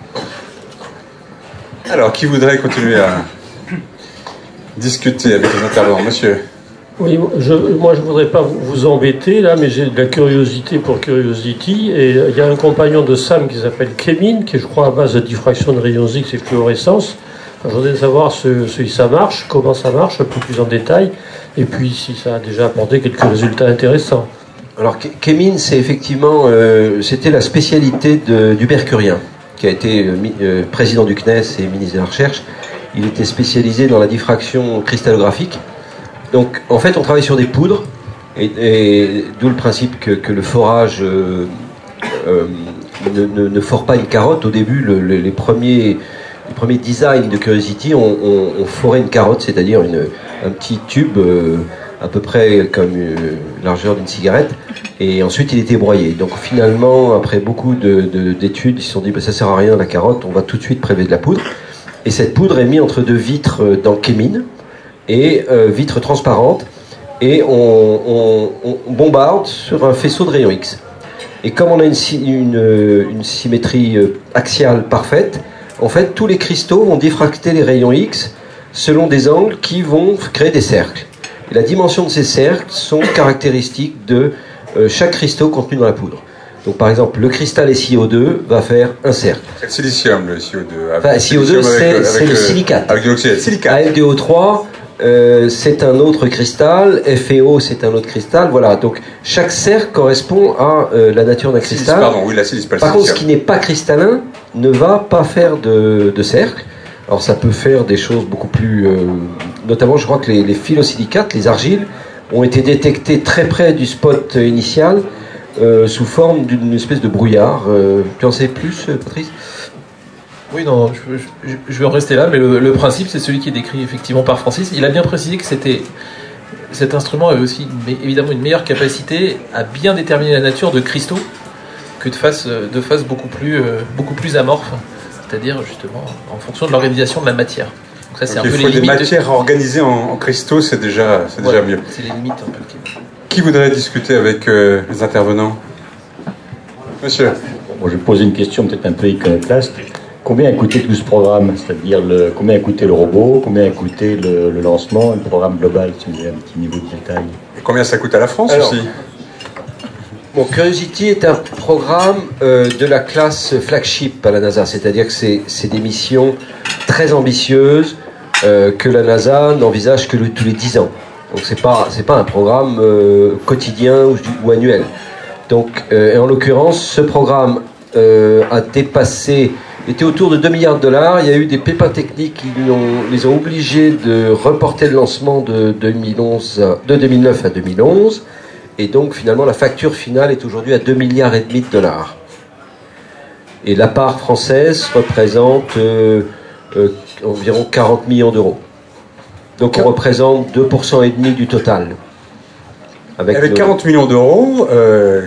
Alors, qui voudrait continuer à discuter avec les intervenants? Monsieur. Oui, je, moi je voudrais pas vous, vous embêter là, mais j'ai de la curiosité pour Curiosity, et il y a un compagnon de Sam qui s'appelle Kemin, qui est, je crois, à base de diffraction de rayons X et fluorescence. Enfin, je voudrais savoir ce, si ça marche, comment ça marche, un peu plus en détail, et puis si ça a déjà apporté quelques résultats intéressants. Alors, Kemin, c'est effectivement, euh, c'était la spécialité de, du Mercurien, qui a été euh, euh, président du C N E S et ministre de la Recherche. Il était spécialisé dans la diffraction cristallographique. Donc, en fait, on travaille sur des poudres, et, et d'où le principe que, que le forage euh, euh, ne, ne, ne fore pas une carotte. Au début, le, le, les, premiers, les premiers designs de Curiosity ont, ont, ont foré une carotte, c'est-à-dire une, un petit tube euh, à peu près comme euh, largeur d'une cigarette, et ensuite il était broyé. Donc finalement, après beaucoup de, de, d'études, ils se sont dit bah, ça sert à rien la carotte, on va tout de suite prélever de la poudre. Et cette poudre est mise entre deux vitres dans Kemin, et euh, vitres transparentes, et on, on, on bombarde sur un faisceau de rayons X. Et comme on a une, une, une symétrie axiale parfaite, en fait tous les cristaux vont diffracter les rayons X selon des angles qui vont créer des cercles. Et la dimension de ces cercles sont caractéristiques de euh, chaque cristaux contenu dans la poudre. Donc par exemple, le cristal S I O deux va faire un cercle. C'est le silicium, le S I O deux. Enfin, S I O deux, c'est, avec, c'est avec le silicate. Avec l'oxyde, silicate. A F deux O trois, euh, c'est un autre cristal. F E O, c'est un autre cristal. Voilà, donc chaque cercle correspond à euh, la nature d'un Silice, cristal. Pardon, oui, la silice, pas le Par silicium. contre, ce qui n'est pas cristallin ne va pas faire de, de cercle. Alors ça peut faire des choses beaucoup plus... Euh, notamment, je crois que les, les phyllosilicates, les argiles, ont été détectés très près du spot initial euh, sous forme d'une espèce de brouillard. Euh, tu en sais plus, Patrice ? Oui, non, je, je, je vais en rester là, mais le, le principe, c'est celui qui est décrit effectivement par Francis. Il a bien précisé que c'était, cet instrument avait aussi une, évidemment une meilleure capacité à bien déterminer la nature de cristaux que de faces, de faces beaucoup, plus, beaucoup plus amorphes, c'est-à-dire justement en fonction de l'organisation de la matière. Donc ça, c'est Donc un il peu faut les des limites matières de... organisées en, en cristaux, c'est déjà, c'est voilà, déjà mieux. C'est les limites un peu. Qui, qui voudrait discuter avec euh, les intervenants ? Monsieur. Bon, je vais poser une question peut-être un peu iconoclaste. Combien a coûté tout ce programme ? C'est-à-dire le, combien a coûté le robot, combien a coûté le, le lancement, le programme global, si vous avez un petit niveau de détail. Et combien ça coûte à la France Alors, aussi ? Bon, Curiosity est un programme euh, de la classe flagship à la NASA, c'est-à-dire que c'est, c'est des missions très ambitieuses euh, que la NASA n'envisage que le, tous les dix ans. Donc c'est pas c'est pas un programme euh, quotidien ou, ou annuel. Donc euh, et en l'occurrence, ce programme euh, a dépassé était autour de deux milliards de dollars. Il y a eu des pépins techniques qui ont, les ont obligés de reporter le lancement de, deux mille onze, de deux mille neuf à deux mille onze. Et donc, finalement, la facture finale est aujourd'hui à deux milliards et demi de dollars. Et la part française représente euh, euh, environ quarante millions d'euros. Donc, on représente deux pour cent et demi du total. Avec, Avec le... quarante millions d'euros, euh,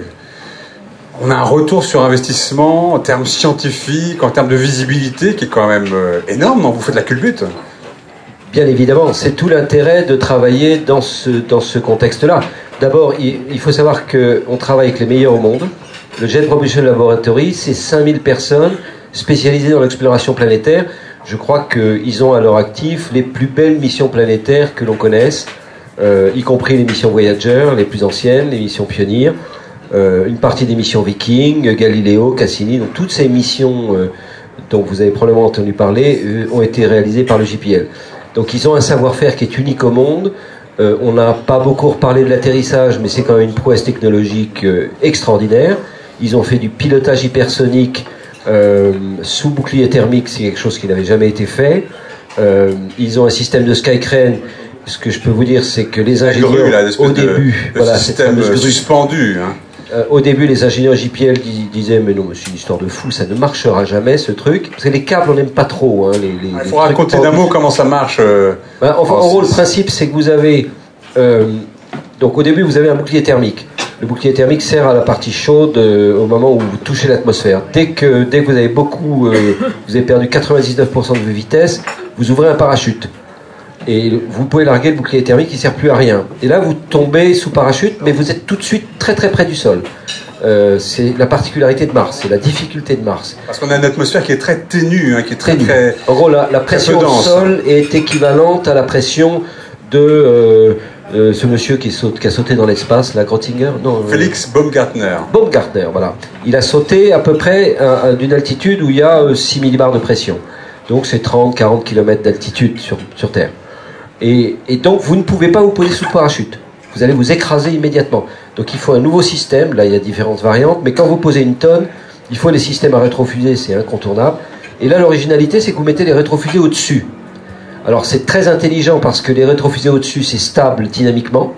on a un retour sur investissement en termes scientifiques, en termes de visibilité, qui est quand même euh, énorme. On vous fait de la culbute. Bien évidemment, c'est tout l'intérêt de travailler dans ce, dans ce contexte-là. D'abord, il, il faut savoir qu'on travaille avec les meilleurs au monde. Le Jet Propulsion Laboratory, c'est cinq mille personnes spécialisées dans l'exploration planétaire. Je crois qu'ils ont à leur actif les plus belles missions planétaires que l'on connaisse, euh, y compris les missions Voyager, les plus anciennes, les missions Pioneer, euh, une partie des missions Viking, Galileo, Cassini. Donc toutes ces missions euh, dont vous avez probablement entendu parler euh, ont été réalisées par le J P L. Donc ils ont un savoir-faire qui est unique au monde. Euh, on n'a pas beaucoup reparlé de l'atterrissage, mais c'est quand même une prouesse technologique euh, extraordinaire. Ils ont fait du pilotage hypersonique euh, sous bouclier thermique, c'est quelque chose qui n'avait jamais été fait. Euh, ils ont un système de Skycrane. Ce que je peux vous dire, c'est que les ingénieurs, grue, là, au de, début, de voilà, système suspendu, hein. Euh, au début, les ingénieurs J P L disaient mais non, c'est une histoire de fou, ça ne marchera jamais ce truc. Parce que les câbles, on n'aime pas trop. Hein, les, les, Il les faut raconter d'un mot comment ça marche. Euh, ben, enfin, en gros, le principe, c'est que vous avez. Euh, donc, au début, vous avez un bouclier thermique. Le bouclier thermique sert à la partie chaude euh, au moment où vous touchez l'atmosphère. Dès que, dès que vous avez beaucoup, euh, vous avez perdu quatre-vingt-dix-neuf pour cent de votre vitesse, vous ouvrez un parachute. Et vous pouvez larguer le bouclier thermique, il ne sert plus à rien. Et là, vous tombez sous parachute, mais vous êtes tout de suite très très près du sol. Euh, c'est la particularité de Mars, c'est la difficulté de Mars. Parce qu'on a une atmosphère qui est très ténue, hein, qui est très, ténue. très En gros, la, la pression au sol est équivalente à la pression de euh, euh, ce monsieur qui, saute, qui a sauté dans l'espace, la Grottinger, non, Félix euh, Baumgartner. Baumgartner, voilà. Il a sauté à peu près à, à, d'une altitude où il y a euh, six millibars de pression. Donc c'est trente à quarante kilomètres d'altitude sur, sur Terre. Et, et donc, vous ne pouvez pas vous poser sous parachute. Vous allez vous écraser immédiatement. Donc, il faut un nouveau système. Là, il y a différentes variantes. Mais quand vous posez une tonne, il faut les systèmes à rétrofusées. C'est incontournable. Et là, l'originalité, c'est que vous mettez les rétrofusées au-dessus. Alors, c'est très intelligent parce que les rétrofusées au-dessus, c'est stable dynamiquement.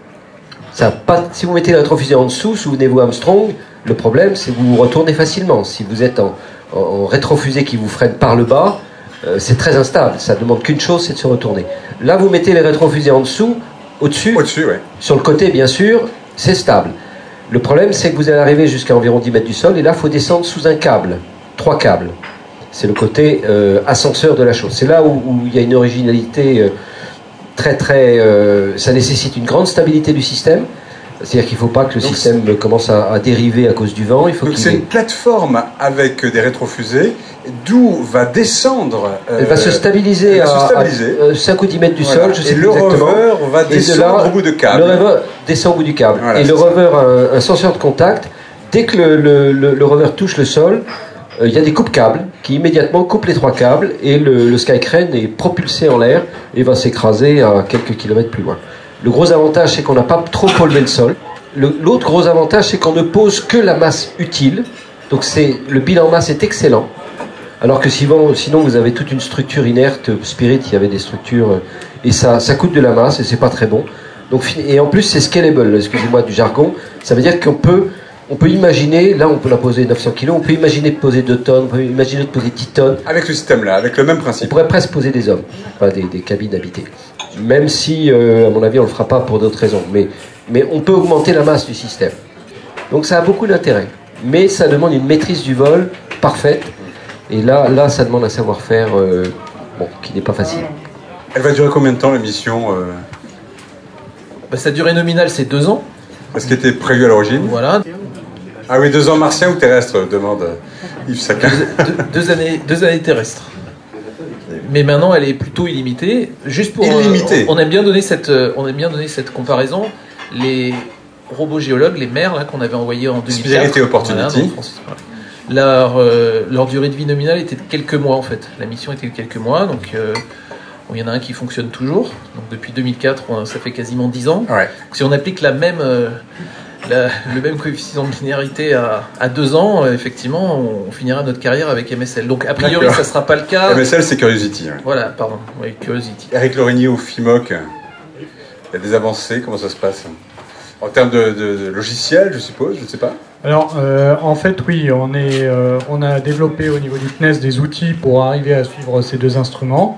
Ça pas, si vous mettez les rétrofusées en dessous, souvenez-vous Armstrong, le problème, c'est que vous vous retournez facilement. Si vous êtes en, en, en rétrofusée qui vous freine par le bas, Euh, c'est très instable, ça ne demande qu'une chose, c'est de se retourner. Là, vous mettez les rétrofusées en dessous, au-dessus, au-dessus ouais. Sur le côté, bien sûr, c'est stable. Le problème, c'est que vous allez arriver jusqu'à environ dix mètres du sol, et là, il faut descendre sous un câble, trois câbles. C'est le côté euh, ascenseur de la chose. C'est là où, où il y a une originalité euh, très, très... Euh, ça nécessite une grande stabilité du système. C'est-à-dire qu'il ne faut pas que le donc système commence à, à dériver à cause du vent. Il faut donc qu'il c'est ait... une plateforme avec des rétrofusées, d'où va descendre... Euh, elle va se stabiliser, va à, se stabiliser. à cinq ou dix mètres du voilà. sol, je sais et plus le exactement. rover va descendre là, au bout de câble. Le rover descend au bout du câble. Voilà, et le ça. rover a un, un senseur de contact. Dès que le, le, le, le rover touche le sol, il euh, y a des coupes-câbles qui immédiatement coupent les trois câbles et le, le Skycrane est propulsé en l'air et va s'écraser à quelques kilomètres plus loin. Le gros avantage, c'est qu'on n'a pas trop pollué le sol. Le, l'autre gros avantage, c'est qu'on ne pose que la masse utile. Donc c'est, le bilan masse est excellent. Alors que sinon, sinon vous avez toute une structure inerte. Spirit, il y avait des structures et ça, ça coûte de la masse et c'est pas très bon. Donc, et en plus, c'est scalable, excusez-moi du jargon. Ça veut dire qu'on peut, on peut imaginer, là on peut la poser neuf cents kilos, on peut imaginer de poser deux tonnes, on peut imaginer de poser dix tonnes. Avec ce système-là, avec le même principe. On pourrait presque poser des hommes, pas des, des cabines habitées. Même si, euh, à mon avis, on ne le fera pas pour d'autres raisons. Mais, mais on peut augmenter la masse du système. Donc ça a beaucoup d'intérêt. Mais ça demande une maîtrise du vol parfaite. Et là, là ça demande un savoir-faire euh, bon, qui n'est pas facile. Elle va durer combien de temps, l'émission euh... bah, Sa durée nominale, c'est deux ans. Ce qui était prévu à l'origine. Voilà. Ah oui, deux ans martiens ou terrestres, demande Yves Saquin. Deux, deux, deux, années, deux années terrestres. Mais maintenant, elle est plutôt illimitée. Juste pour, illimitée. Euh, on, on aime bien donner cette, on aime bien donner cette comparaison. Les robots géologues, les mers là qu'on avait envoyés en deux mille quatre. Spirity Opportunity. Voilà, leur, euh, leur durée de vie nominale était de quelques mois en fait. La mission était de quelques mois, donc euh, bon, il y en a un qui fonctionne toujours. Donc depuis deux mille quatre, ça fait quasiment dix ans. Ouais. Donc, si on applique la même euh, La, le même coefficient de linéarité à, à deux ans, euh, effectivement, on, on finira notre carrière avec M S L. Donc, a priori, ça ne sera pas le cas. M S L, c'est Curiosity. Ouais. Voilà, pardon. Oui, Curiosity. Eric Lorigny au F I M O C, il y a des avancées, comment ça se passe? En termes de, de, de logiciel, je suppose, je ne sais pas. Alors, euh, en fait, oui, on, est, euh, on a développé au niveau du C N E S des outils pour arriver à suivre ces deux instruments.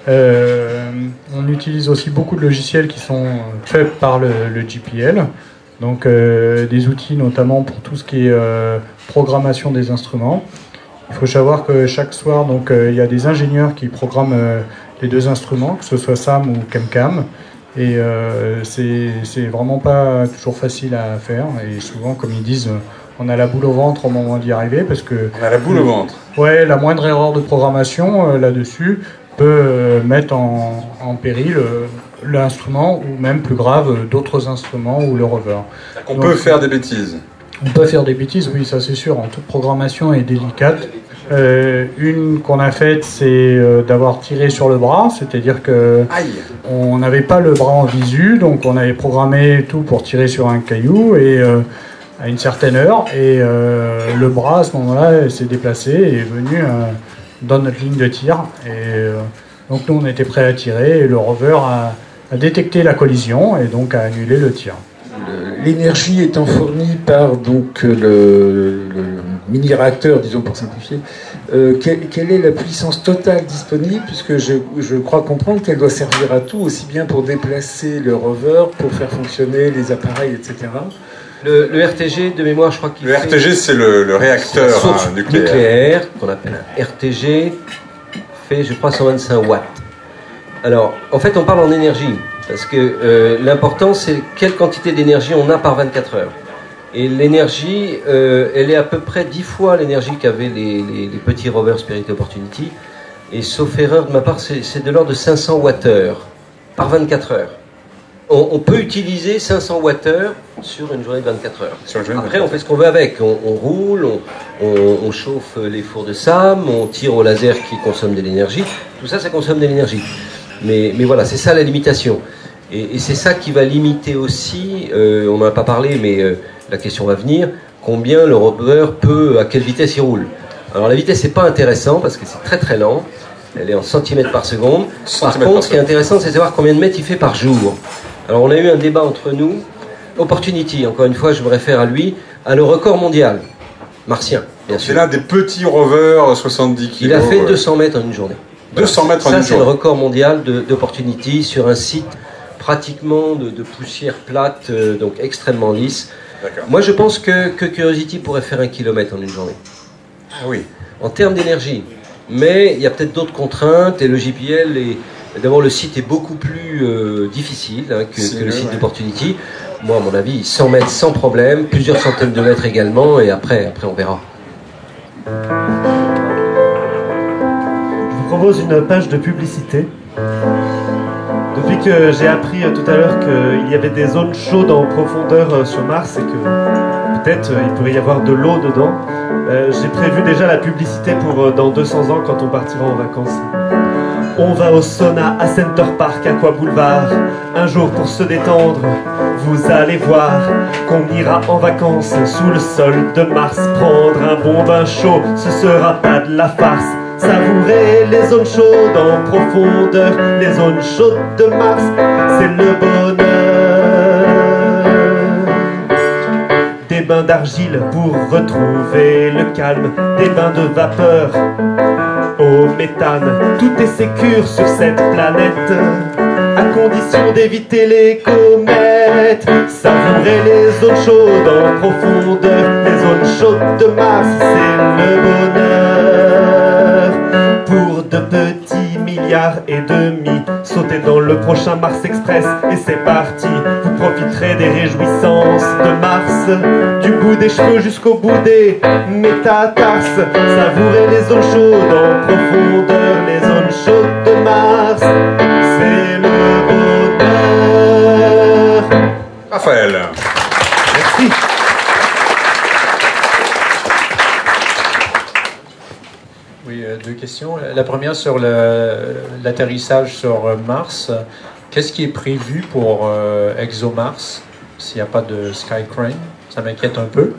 Euh, on utilise aussi beaucoup de logiciels qui sont faits par le, le J P L. Donc euh, des outils notamment pour tout ce qui est euh, programmation des instruments. Il faut savoir que chaque soir, donc euh, il y a des ingénieurs qui programment euh, les deux instruments, que ce soit SAM ou CamCam. Et euh, c'est, c'est vraiment pas toujours facile à faire. Et souvent, comme ils disent, on a la boule au ventre au moment d'y arriver parce que on a la boule au ventre. Ouais, la moindre erreur de programmation euh, là-dessus peut euh, mettre en, en péril euh, l'instrument ou même plus grave euh, d'autres instruments ou le rover. On Donc, peut faire des bêtises. On peut faire des bêtises, oui, ça c'est sûr. En toute programmation est délicate. Euh, une qu'on a faite, c'est euh, d'avoir tiré sur le bras, c'est-à-dire que Aïe. On n'avait pas le bras en visu, donc on avait programmé tout pour tirer sur un caillou et euh, à une certaine heure, et euh, le bras à ce moment-là s'est déplacé et est venu euh, dans notre ligne de tir. Et euh, donc nous on était prêts à tirer et le rover a, a détecté la collision et donc a annulé le tir. L'énergie étant fournie par donc le, le mini-réacteur, disons pour simplifier, euh, quelle, quelle est la puissance totale disponible, puisque je, je crois comprendre qu'elle doit servir à tout, aussi bien pour déplacer le rover, pour faire fonctionner les appareils, et cetera. Le, le R T G, de mémoire, je crois qu'il Le fait... R T G, c'est le, le réacteur source hein, nucléaire. nucléaire, qu'on appelle un R T G, fait, je crois, cent vingt-cinq watts. Alors, en fait, on parle en énergie, parce que euh, l'important, c'est quelle quantité d'énergie on a par vingt-quatre heures. Et l'énergie, euh, elle est à peu près dix fois l'énergie qu'avaient les, les, les petits rovers Spirit Opportunity. Et sauf erreur de ma part, c'est, c'est de l'ordre de cinq cents watts-heure par vingt-quatre heures. On, on peut utiliser cinq cents watts-heure sur une journée de vingt-quatre heures. Sur une journée Après, on fait ce qu'on veut avec. On, on roule, on, on, on chauffe les fours de SAM, on tire au laser qui consomme de l'énergie. Tout ça, ça consomme de l'énergie. Mais, mais voilà, c'est ça la limitation. Et, et c'est ça qui va limiter aussi, euh, on n'en a pas parlé, mais euh, la question va venir, combien le rover peut, à quelle vitesse il roule. Alors la vitesse, c'est pas intéressant, parce que c'est très très lent. Elle est en centimètres par seconde. Par contre, ce qui est intéressant, c'est de savoir combien de mètres il fait par jour. Alors on a eu un débat entre nous. Opportunity, encore une fois, je me réfère à lui, à le record mondial, martien, bien sûr. C'est l'un des petits rovers soixante-dix kilos. Il a fait deux cents mètres en une journée. deux cents mètres en ça, une journée. Ça, c'est le record mondial de, d'Opportunity sur un site pratiquement de, de poussière plate, euh, donc extrêmement lisse. D'accord. Moi, je pense que, que Curiosity pourrait faire un kilomètre en une journée. Ah oui. En termes d'énergie. Mais il y a peut-être d'autres contraintes, et le J P L est... D'abord, le site est beaucoup plus euh, difficile hein, que, que le site ouais. d'Opportunity. Moi, à mon avis, cent mètres sans problème, plusieurs centaines de mètres également, et après, après on verra. Je vous propose une page de publicité. Depuis que j'ai appris tout à l'heure qu'il y avait des zones chaudes en profondeur sur Mars et que peut-être il pourrait y avoir de l'eau dedans, euh, j'ai prévu déjà la publicité pour dans deux cents ans quand on partira en vacances. On va au sauna à Center Park, Aqua Boulevard, un jour pour se détendre. Vous allez voir qu'on ira en vacances sous le sol de Mars. Prendre un bon bain chaud, ce sera pas de la farce. Savourer les zones chaudes en profondeur, les zones chaudes de Mars, c'est le bonheur. bains d'argile pour retrouver le calme des bains de vapeur au méthane. Tout est sécure sur cette planète, à condition d'éviter les comètes. Savourer les zones chaudes en profondeur, les zones chaudes de Mars, c'est le bonheur. Pour de petits milliards et demi, sautez dans le prochain Mars Express et c'est parti. Vous profiterez des réjouissances de Mars, du bout des cheveux jusqu'au bout des métatarses. Savourez les zones chaudes en profondeur, les zones chaudes de Mars, c'est le bonheur. Raphaël. Merci. Oui, euh, deux questions. La première sur le- l'atterrissage sur euh, Mars. Qu'est-ce qui est prévu pour euh, ExoMars s'il n'y a pas de Skycrane? Ça m'inquiète un peu.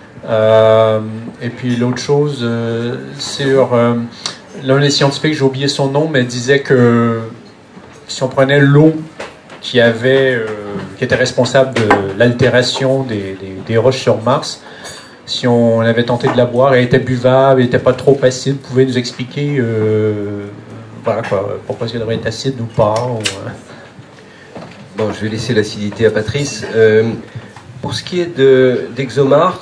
Euh, et puis l'autre chose, euh, sur euh, l'un des scientifiques, j'ai oublié son nom, mais disait que si on prenait l'eau qui avait, euh, qui était responsable de l'altération des, des, des roches sur Mars, si on avait tenté de la boire, elle était buvable, elle n'était pas trop acide. Vous pouvez nous expliquer euh, voilà quoi, pourquoi est-ce qu'elle devrait être acide ou pas ou, euh... Bon, je vais laisser l'acidité à Patrice. Euh, pour ce qui est de, d'ExoMars,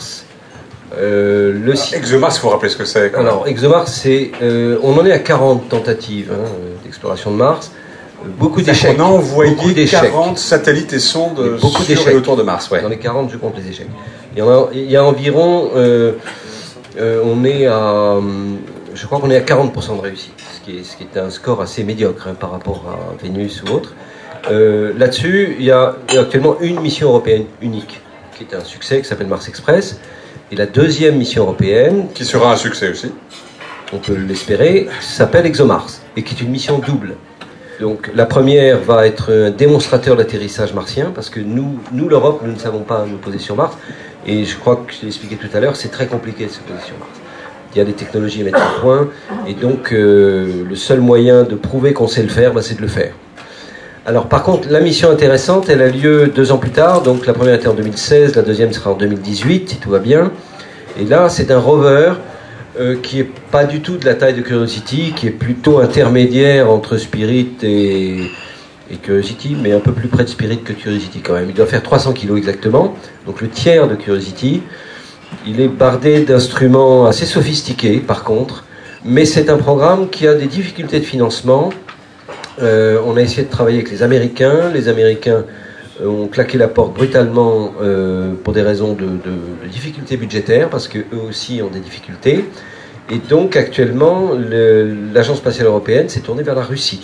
euh, le ExoMars, il faut rappeler ce que c'est. quand même. Alors, ExoMars, c'est, euh, on en est à quarante tentatives hein, d'exploration de Mars. Beaucoup d'échecs. On a envoyé Beaucoup d'échecs. quarante satellites et sondes Et beaucoup sur d'échecs. et autour de Mars. Ouais. Dans les quarante, je compte les échecs. Il y, en a, il y a environ, euh, euh, on est à, je crois qu'on est à quarante pour cent de réussite, ce qui est, ce qui est un score assez médiocre hein, par rapport à Vénus ou autre. Euh, là-dessus, il y a actuellement une mission européenne unique, qui est un succès, qui s'appelle Mars Express. Et la deuxième mission européenne, qui sera un succès aussi, on peut l'espérer, s'appelle ExoMars, et qui est une mission double. Donc la première va être un démonstrateur d'atterrissage martien, parce que nous, nous l'Europe, nous ne savons pas nous poser sur Mars. Et je crois que je l'ai expliqué tout à l'heure, c'est très compliqué de se poser sur Mars. Il y a des technologies à mettre au point, et donc euh, le seul moyen de prouver qu'on sait le faire, bah, c'est de le faire. Alors par contre, la mission intéressante, elle a lieu deux ans plus tard, donc la première était en deux mille seize, la deuxième sera en deux mille dix-huit, si tout va bien. Et là, c'est un rover euh, qui n'est pas du tout de la taille de Curiosity, qui est plutôt intermédiaire entre Spirit et... et Curiosity, mais un peu plus près de Spirit que Curiosity quand même. Il doit faire trois cents kilos exactement, donc le tiers de Curiosity. Il est bardé d'instruments assez sophistiqués par contre, mais c'est un programme qui a des difficultés de financement. Euh, on a essayé de travailler avec les Américains. Les Américains euh, ont claqué la porte brutalement euh, pour des raisons de, de, de difficultés budgétaires, parce qu'eux aussi ont des difficultés. Et donc actuellement, le, l'Agence spatiale européenne s'est tournée vers la Russie.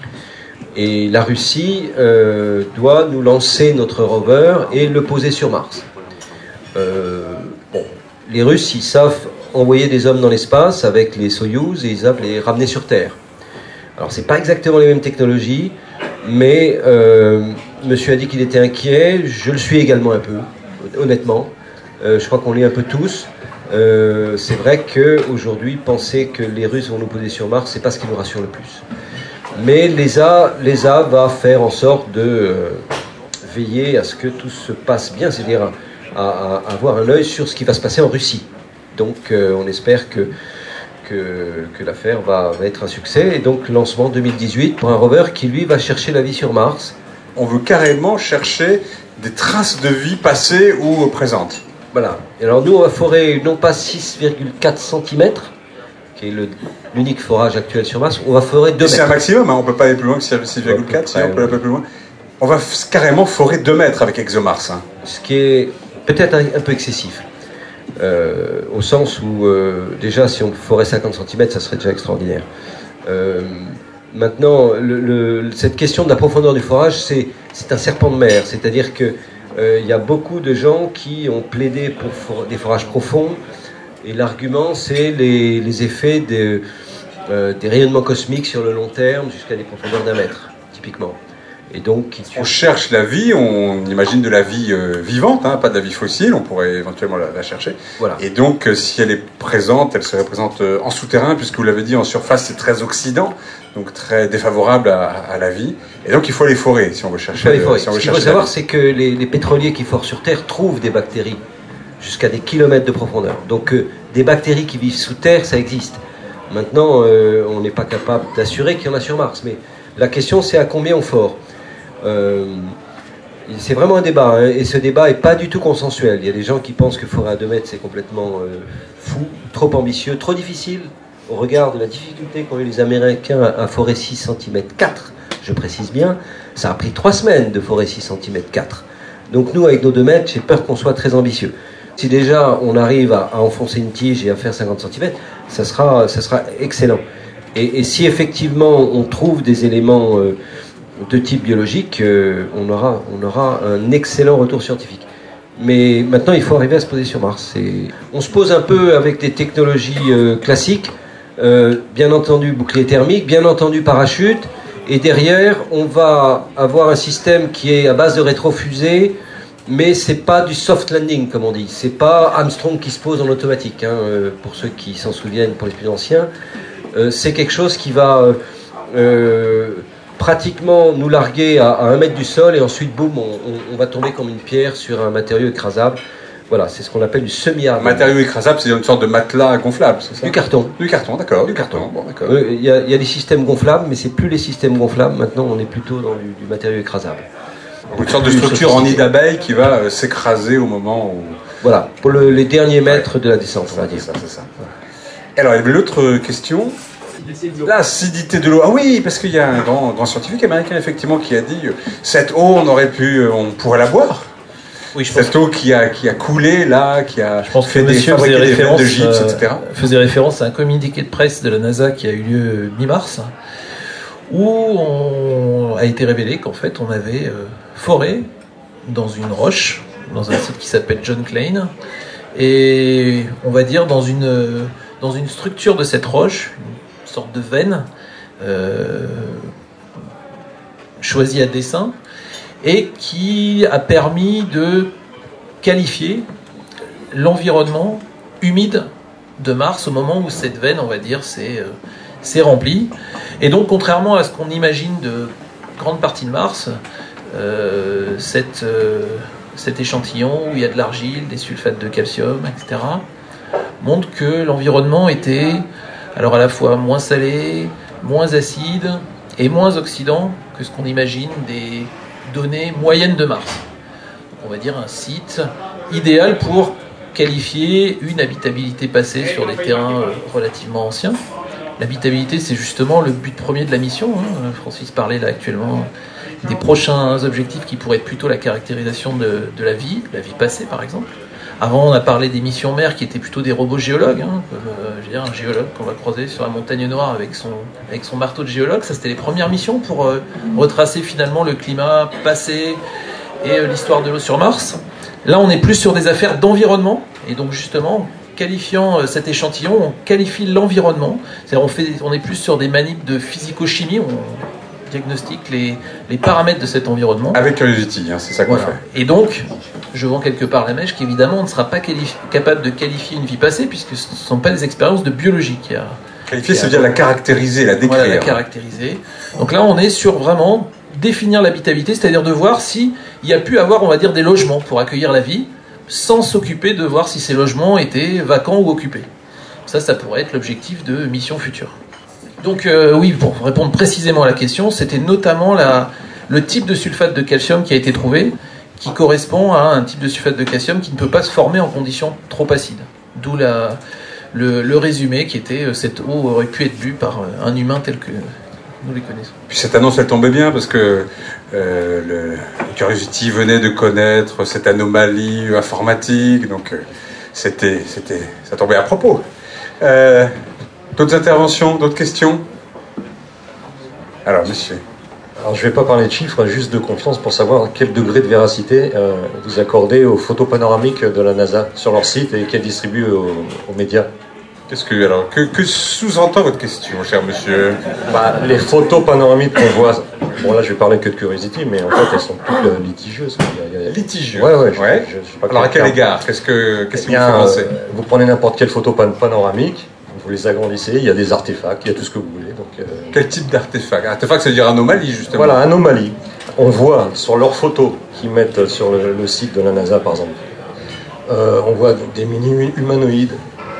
Et la Russie euh, doit nous lancer notre rover et le poser sur Mars. Euh, bon, les Russes, ils savent envoyer des hommes dans l'espace avec les Soyouz et ils savent les ramener sur Terre. Alors, c'est pas exactement les mêmes technologies, mais euh, monsieur a dit qu'il était inquiet. Je le suis également un peu, honnêtement. Euh, je crois qu'on l'est un peu tous. Euh, c'est vrai qu'aujourd'hui, penser que les Russes vont nous poser sur Mars, c'est pas ce qui nous rassure le plus. Mais l'E S A, l'E S A va faire en sorte de euh, veiller à ce que tout se passe bien, c'est-à-dire à, à, à avoir un œil sur ce qui va se passer en Russie. Donc euh, on espère que, que, que l'affaire va, va être un succès. Et donc lancement deux mille dix-huit pour un rover qui lui va chercher la vie sur Mars. On veut carrément chercher des traces de vie passées ou présentes. Voilà. Et alors nous on va forer non pas six virgule quatre centimètres, qui est le, l'unique forage actuel sur Mars, on va forer deux mètres. C'est un maximum, hein, on ne peut pas aller plus loin que six virgule quatre, sinon on peut aller plus loin. On va f- carrément forer deux mètres avec ExoMars. Hein. Ce qui est peut-être un, un peu excessif. Euh, au sens où, euh, déjà, si on forait cinquante centimètres, ça serait déjà extraordinaire. Euh, maintenant, le, le, cette question de la profondeur du forage, c'est, c'est un serpent de mer. C'est-à-dire qu'il euh, y a beaucoup de gens qui ont plaidé pour for- des forages profonds. Et l'argument, c'est les, les effets de, euh, des rayonnements cosmiques sur le long terme jusqu'à des profondeurs d'un mètre, typiquement. Et donc, on cherche la vie, on imagine de la vie euh, vivante, hein, pas de la vie fossile, on pourrait éventuellement la, la chercher. Voilà. Et donc, euh, si elle est présente, elle serait présente euh, en souterrain, puisque vous l'avez dit, en surface, c'est très oxydant, donc très défavorable à, à la vie. Et donc, il faut les forer si on veut chercher. Il faut les forer. Si on veut Ce qu'il faut chercher savoir, c'est que les, les pétroliers qui forent sur Terre trouvent des bactéries jusqu'à des kilomètres de profondeur. Donc euh, des bactéries qui vivent sous terre, ça existe. Maintenant, euh, on n'est pas capable d'assurer qu'il y en a sur Mars. Mais la question, c'est à combien on fore. euh, C'est vraiment un débat, hein, et ce débat n'est pas du tout consensuel. Il y a des gens qui pensent que forer à deux mètres, c'est complètement euh, fou, trop ambitieux, trop difficile, au regard de la difficulté qu'ont eu les Américains à, à forer six centimètres quatre. Je précise bien, ça a pris trois semaines de forer six centimètres quatre. Donc nous, avec nos deux mètres, j'ai peur qu'on soit très ambitieux. Si déjà on arrive à, à enfoncer une tige et à faire cinquante centimètres, ça sera, ça sera excellent. Et, et si effectivement on trouve des éléments euh, de type biologique, euh, on, aura, on aura un excellent retour scientifique. Mais maintenant, il faut arriver à se poser sur Mars. Et on se pose un peu avec des technologies euh, classiques, euh, bien entendu bouclier thermique, bien entendu parachute, et derrière, on va avoir un système qui est à base de rétrofusée, mais c'est pas du soft landing, comme on dit. C'est pas Armstrong qui se pose en automatique, hein, euh, pour ceux qui s'en souviennent, pour les plus anciens. Euh, c'est quelque chose qui va euh, pratiquement nous larguer à, à un mètre du sol, et ensuite, boum, on, on, on va tomber comme une pierre sur un matériau écrasable. Voilà, c'est ce qu'on appelle du semi-hard. Matériau écrasable, c'est une sorte de matelas gonflable, c'est ça? Du carton. Du carton, d'accord. Du carton. Bon, d'accord. Il euh, y, y a des systèmes gonflables, mais c'est plus les systèmes gonflables. Maintenant, on est plutôt dans du, du matériau écrasable. Une sorte de structure en nid d'abeille qui va euh, s'écraser au moment où... Voilà, pour le, les derniers mètres de la descente, on va dire. C'est ça, c'est ça. Alors, il y avait l'autre question. L'acidité de l'eau. Ah oui, parce qu'il y a un grand, grand scientifique américain, effectivement, qui a dit euh, cette eau, on aurait pu, on pourrait la boire. Oui, je Cette eau qui a, qui a coulé là, qui a je pense fait que des, monsieur fabriqué faisait des veines référence, de gypse, et cetera. euh, faisait référence à un communiqué de presse de la NASA qui a eu lieu mi-mars, où on a été révélé qu'en fait on avait euh, foré dans une roche, dans un site qui s'appelle John Klein, et on va dire dans une, dans une structure de cette roche, une sorte de veine euh, choisie à dessein, et qui a permis de qualifier l'environnement humide de Mars au moment où cette veine, on va dire, s'est euh, s'est remplie. Et donc, contrairement à ce qu'on imagine de grande partie de Mars, euh, cette, euh, cet échantillon où il y a de l'argile, des sulfates de calcium, et cetera, montre que l'environnement était alors à la fois moins salé, moins acide et moins oxydant que ce qu'on imagine des données moyennes de Mars. On va dire un site idéal pour qualifier une habitabilité passée sur des terrains relativement anciens. L'habitabilité, c'est justement le but premier de la mission. Hein. Francis parlait là actuellement des prochains objectifs qui pourraient être plutôt la caractérisation de, de la vie, la vie passée par exemple. Avant, on a parlé des missions mères qui étaient plutôt des robots géologues, hein, comme euh, je veux dire, un géologue qu'on va croiser sur la montagne noire avec son, avec son marteau de géologue. Ça, c'était les premières missions pour euh, retracer finalement le climat passé et euh, l'histoire de l'eau sur Mars. Là, on est plus sur des affaires d'environnement, et donc justement, qualifiant euh, cet échantillon, on qualifie l'environnement. C'est-à-dire, on, fait, on est plus sur des manips de physico-chimie, on diagnostique les, les paramètres de cet environnement. Avec Curiosity, hein, c'est ça qu'on Voilà. fait. Et donc, je vends quelque part la mèche qu'évidemment, on ne sera pas qualif- capable de qualifier une vie passée, puisque ce ne sont pas des expériences de biologie qui a... Qualifier, ça veut dire la caractériser, la décrire. Voilà, la caractériser. Donc là, on est sur vraiment définir l'habitabilité, c'est-à-dire de voir s'il y a pu avoir, on va dire, des logements pour accueillir la vie, sans s'occuper de voir si ces logements étaient vacants ou occupés. Ça, ça pourrait être l'objectif de mission future. Donc euh, oui, pour répondre précisément à la question, c'était notamment la, le type de sulfate de calcium qui a été trouvé, qui correspond à un type de sulfate de calcium qui ne peut pas se former en conditions trop acides. D'où la, le, le résumé qui était euh, cette eau aurait pu être bue par euh, un humain tel que nous les connaissons. Puis cette annonce, elle tombait bien parce que euh, le Curiosity venait de connaître cette anomalie informatique, donc euh, c'était, c'était, ça tombait à propos. Euh, d'autres interventions, d'autres questions? Alors, monsieur. Alors, je ne vais pas parler de chiffres, juste de confiance pour savoir quel degré de véracité euh, vous accordez aux photos panoramiques de la NASA sur leur site et qu'elles distribuent aux, aux médias. Qu'est-ce que, alors, que, que sous-entend votre question, cher monsieur? Bah, les photos panoramiques qu'on voit, bon là je vais parler que de Curiosity, mais en fait elles sont toutes euh, litigieuses. Il y a, il y a... Litigieuses. Ouais, ouais. Je, ouais. je, je sais pas alors à quel terme. égard? Qu'est-ce que, qu'est-ce Eh que vous bien, pensez? euh, Vous prenez n'importe quelle photo pan- panoramique, vous les agrandissez, il y a des artefacts, il y a tout ce que vous voulez. Donc, euh... Quel type d'artefact? Artefact, ça veut dire anomalie, justement. Voilà, anomalie. On voit sur leurs photos qu'ils mettent sur le, le site de la NASA, par exemple, euh, on voit des mini-humanoïdes.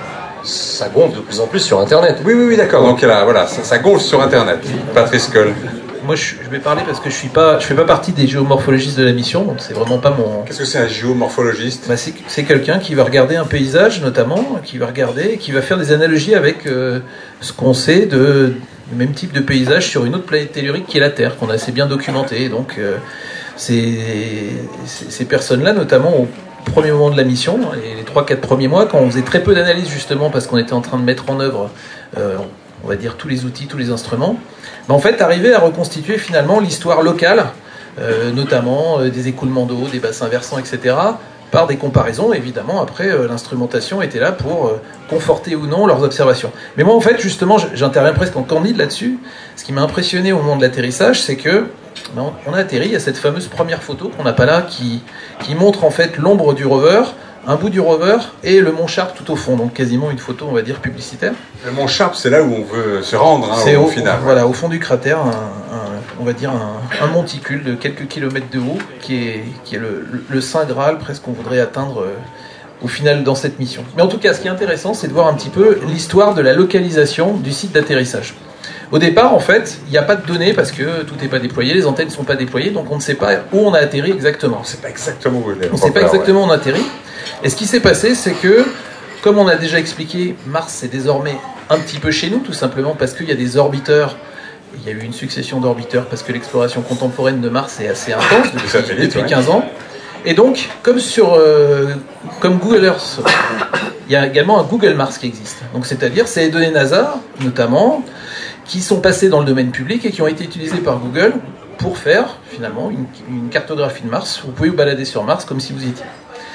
Ça gonfle de plus en plus sur Internet. Oui, oui, oui, d'accord. Donc là, voilà, ça, ça gonfle sur Internet. Patrice Coll. Moi, je, je vais parler parce que je suis pas, je fais pas partie des géomorphologistes de la mission, donc c'est vraiment pas mon. Qu'est-ce que c'est un géomorphologiste? Bah, c'est, c'est quelqu'un qui va regarder un paysage, notamment, qui va regarder, qui va faire des analogies avec euh, ce qu'on sait de du même type de paysage sur une autre planète tellurique qui est la Terre, qu'on a assez bien documenté. Donc, euh, c'est, c'est, ces personnes-là, notamment au premier moment de la mission, les, les trois quatre premiers mois, quand on faisait très peu d'analyses justement parce qu'on était en train de mettre en œuvre, euh, on va dire tous les outils, tous les instruments. Mais en fait, arriver à reconstituer finalement l'histoire locale, euh, notamment euh, des écoulements d'eau, des bassins versants, et cetera, par des comparaisons. Évidemment, après, euh, l'instrumentation était là pour euh, conforter ou non leurs observations. Mais moi, en fait, justement, j'interviens presque en candide là-dessus. Ce qui m'a impressionné au moment de l'atterrissage, c'est que ben, on a atterri, il y a cette fameuse première photo qu'on n'a pas là, qui, qui montre en fait l'ombre du rover, un bout du rover et le mont Sharp tout au fond, donc quasiment une photo, on va dire, publicitaire. Le mont Sharp, c'est là où on veut se rendre, hein, c'est au, au final. Voilà, au fond du cratère, un, un, on va dire un, un monticule de quelques kilomètres de haut, qui est, qui est le, le, le Saint Graal, presque qu'on voudrait atteindre euh, au final dans cette mission. Mais en tout cas, ce qui est intéressant, c'est de voir un petit peu l'histoire de la localisation du site d'atterrissage. Au départ, en fait, il n'y a pas de données parce que tout n'est pas déployé, les antennes ne sont pas déployées, donc on ne sait pas où on a atterri exactement. On ne sait pas exactement où on est. On ne sait pas exactement où on a atterri. Et ce qui s'est passé, c'est que, comme on a déjà expliqué, Mars c'est désormais un petit peu chez nous, tout simplement parce qu'il y a des orbiteurs. Il y a eu une succession d'orbiteurs parce que l'exploration contemporaine de Mars est assez intense depuis, depuis quinze ans. Et donc, comme sur euh, comme Google Earth, il y a également un Google Mars qui existe. Donc, c'est-à-dire, c'est les données NASA, notamment, qui sont passées dans le domaine public et qui ont été utilisées par Google pour faire, finalement, une, une cartographie de Mars. Vous pouvez vous balader sur Mars comme si vous y étiez.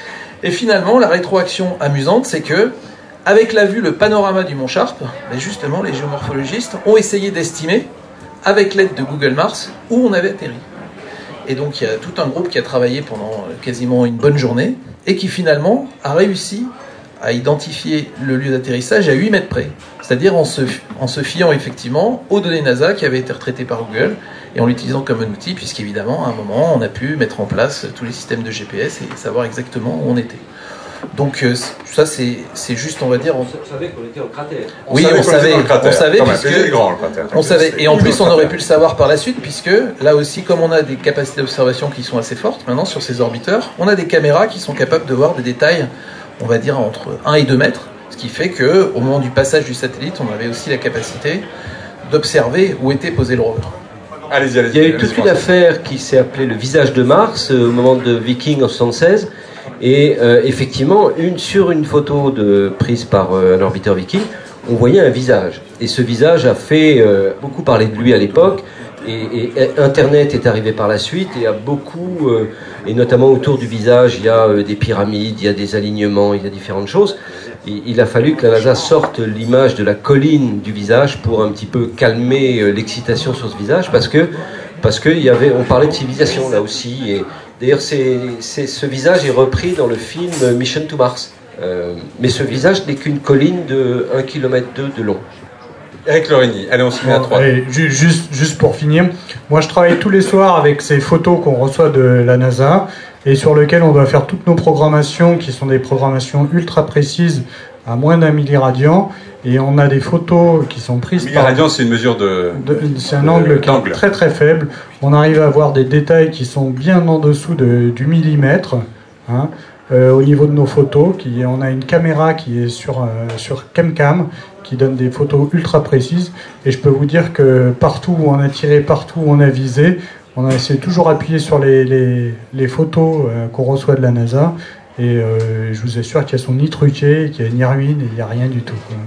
Et finalement, la rétroaction amusante, c'est que, avec la vue, le panorama du mont Sharp, ben justement, les géomorphologistes ont essayé d'estimer, avec l'aide de Google Mars, où on avait atterri. Et donc, il y a tout un groupe qui a travaillé pendant quasiment une bonne journée, et qui finalement a réussi à identifier le lieu d'atterrissage à huit mètres près. C'est-à-dire en se, en se fiant effectivement aux données NASA qui avaient été retraitées par Google, et en l'utilisant comme un outil, puisqu'évidemment, à un moment, on a pu mettre en place tous les systèmes de G P S et savoir exactement où on était. Donc euh, ça, c'est, c'est juste, on va dire... On, on savait qu'on était en cratère. On oui, savait on savait, on cratère. savait, Comme puisque... grand, le cratère. On savait, et en plus, on aurait pu le savoir par la suite, puisque là aussi, comme on a des capacités d'observation qui sont assez fortes, maintenant, sur ces orbiteurs, on a des caméras qui sont capables de voir des détails, on va dire, entre un et deux mètres, ce qui fait qu'au moment du passage du satellite, on avait aussi la capacité d'observer où était posé le rover. Allez-y, allez-y. Il y a eu toute une affaire qui s'est appelée le visage de Mars euh, au moment de Viking en soixante-seize. Et euh, effectivement, une, sur une photo de, prise par euh, un orbiteur Viking, on voyait un visage. Et ce visage a fait euh, beaucoup parler de lui à l'époque. Et, et, et Internet est arrivé par la suite et a beaucoup, euh, et notamment autour du visage, il y a euh, des pyramides, il y a des alignements, il y a différentes choses. Et il a fallu que la NASA sorte l'image de la colline du visage pour un petit peu calmer euh, l'excitation sur ce visage, parce que parce que il y avait, on parlait de civilisation là aussi. Et d'ailleurs, c'est, c'est, ce visage est repris dans le film Mission to Mars. Euh, mais ce visage n'est qu'une colline de un virgule deux kilomètres de long. Eric Lorigny, allez, on se met à trois. Allez, juste, juste pour finir, moi je travaille tous les soirs avec ces photos qu'on reçoit de la NASA et sur lesquelles on doit faire toutes nos programmations qui sont des programmations ultra précises à moins d'un milliradian. Et on a des photos qui sont prises par... Milliradian, c'est une mesure de... de c'est un angle qui est très très faible. On arrive à avoir des détails qui sont bien en dessous de, du millimètre. Hein. Euh, au niveau de nos photos, qui, on a une caméra qui est sur, euh, sur ChemCam, qui donne des photos ultra précises, et je peux vous dire que partout où on a tiré, partout où on a visé, on a essayé toujours appuyer sur les, les, les photos euh, qu'on reçoit de la NASA, et euh, je vous assure qu'elles sont ni truquées, qu'il n'y a ni ruine, et il n'y a rien du tout. Quoi.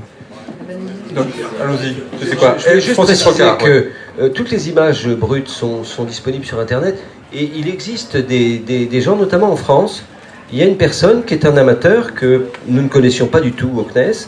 Donc, allons-y. Je sais quoi. Je vais juste préciser que ouais. euh, toutes les images brutes sont, sont disponibles sur Internet, et il existe des, des, des gens, notamment en France. Il y a une personne qui est un amateur que nous ne connaissions pas du tout au C N E S,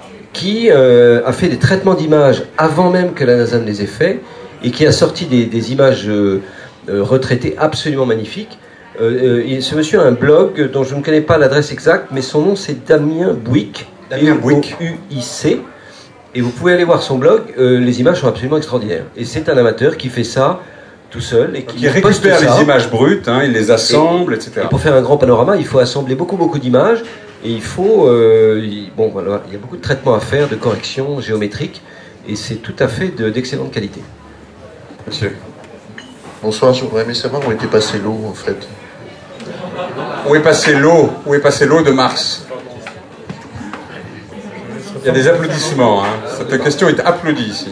qui euh, a fait des traitements d'images avant même que la NASA ne les ait fait, et qui a sorti des, des images euh, euh, retraitées absolument magnifiques. Euh, euh, et ce monsieur a un blog dont je ne connais pas l'adresse exacte, mais son nom c'est Damien Bouic, Damien Bouic, U I C, et vous pouvez aller voir son blog, euh, les images sont absolument extraordinaires. Et c'est un amateur qui fait ça tout seul. Et qui, qui récupère les images brutes, hein, il les assemble, et, et cetera. Et pour faire un grand panorama, il faut assembler beaucoup, beaucoup d'images. Et il faut... Euh, il, bon, voilà, il y a beaucoup de traitements à faire, de corrections géométriques. Et c'est tout à fait de, d'excellente qualité. Monsieur. Bonsoir, j'aurais aimé savoir où était passée l'eau, en fait. Où est passée l'eau Où est passée l'eau de Mars? Il y a des applaudissements. Hein. Cette question est applaudie ici.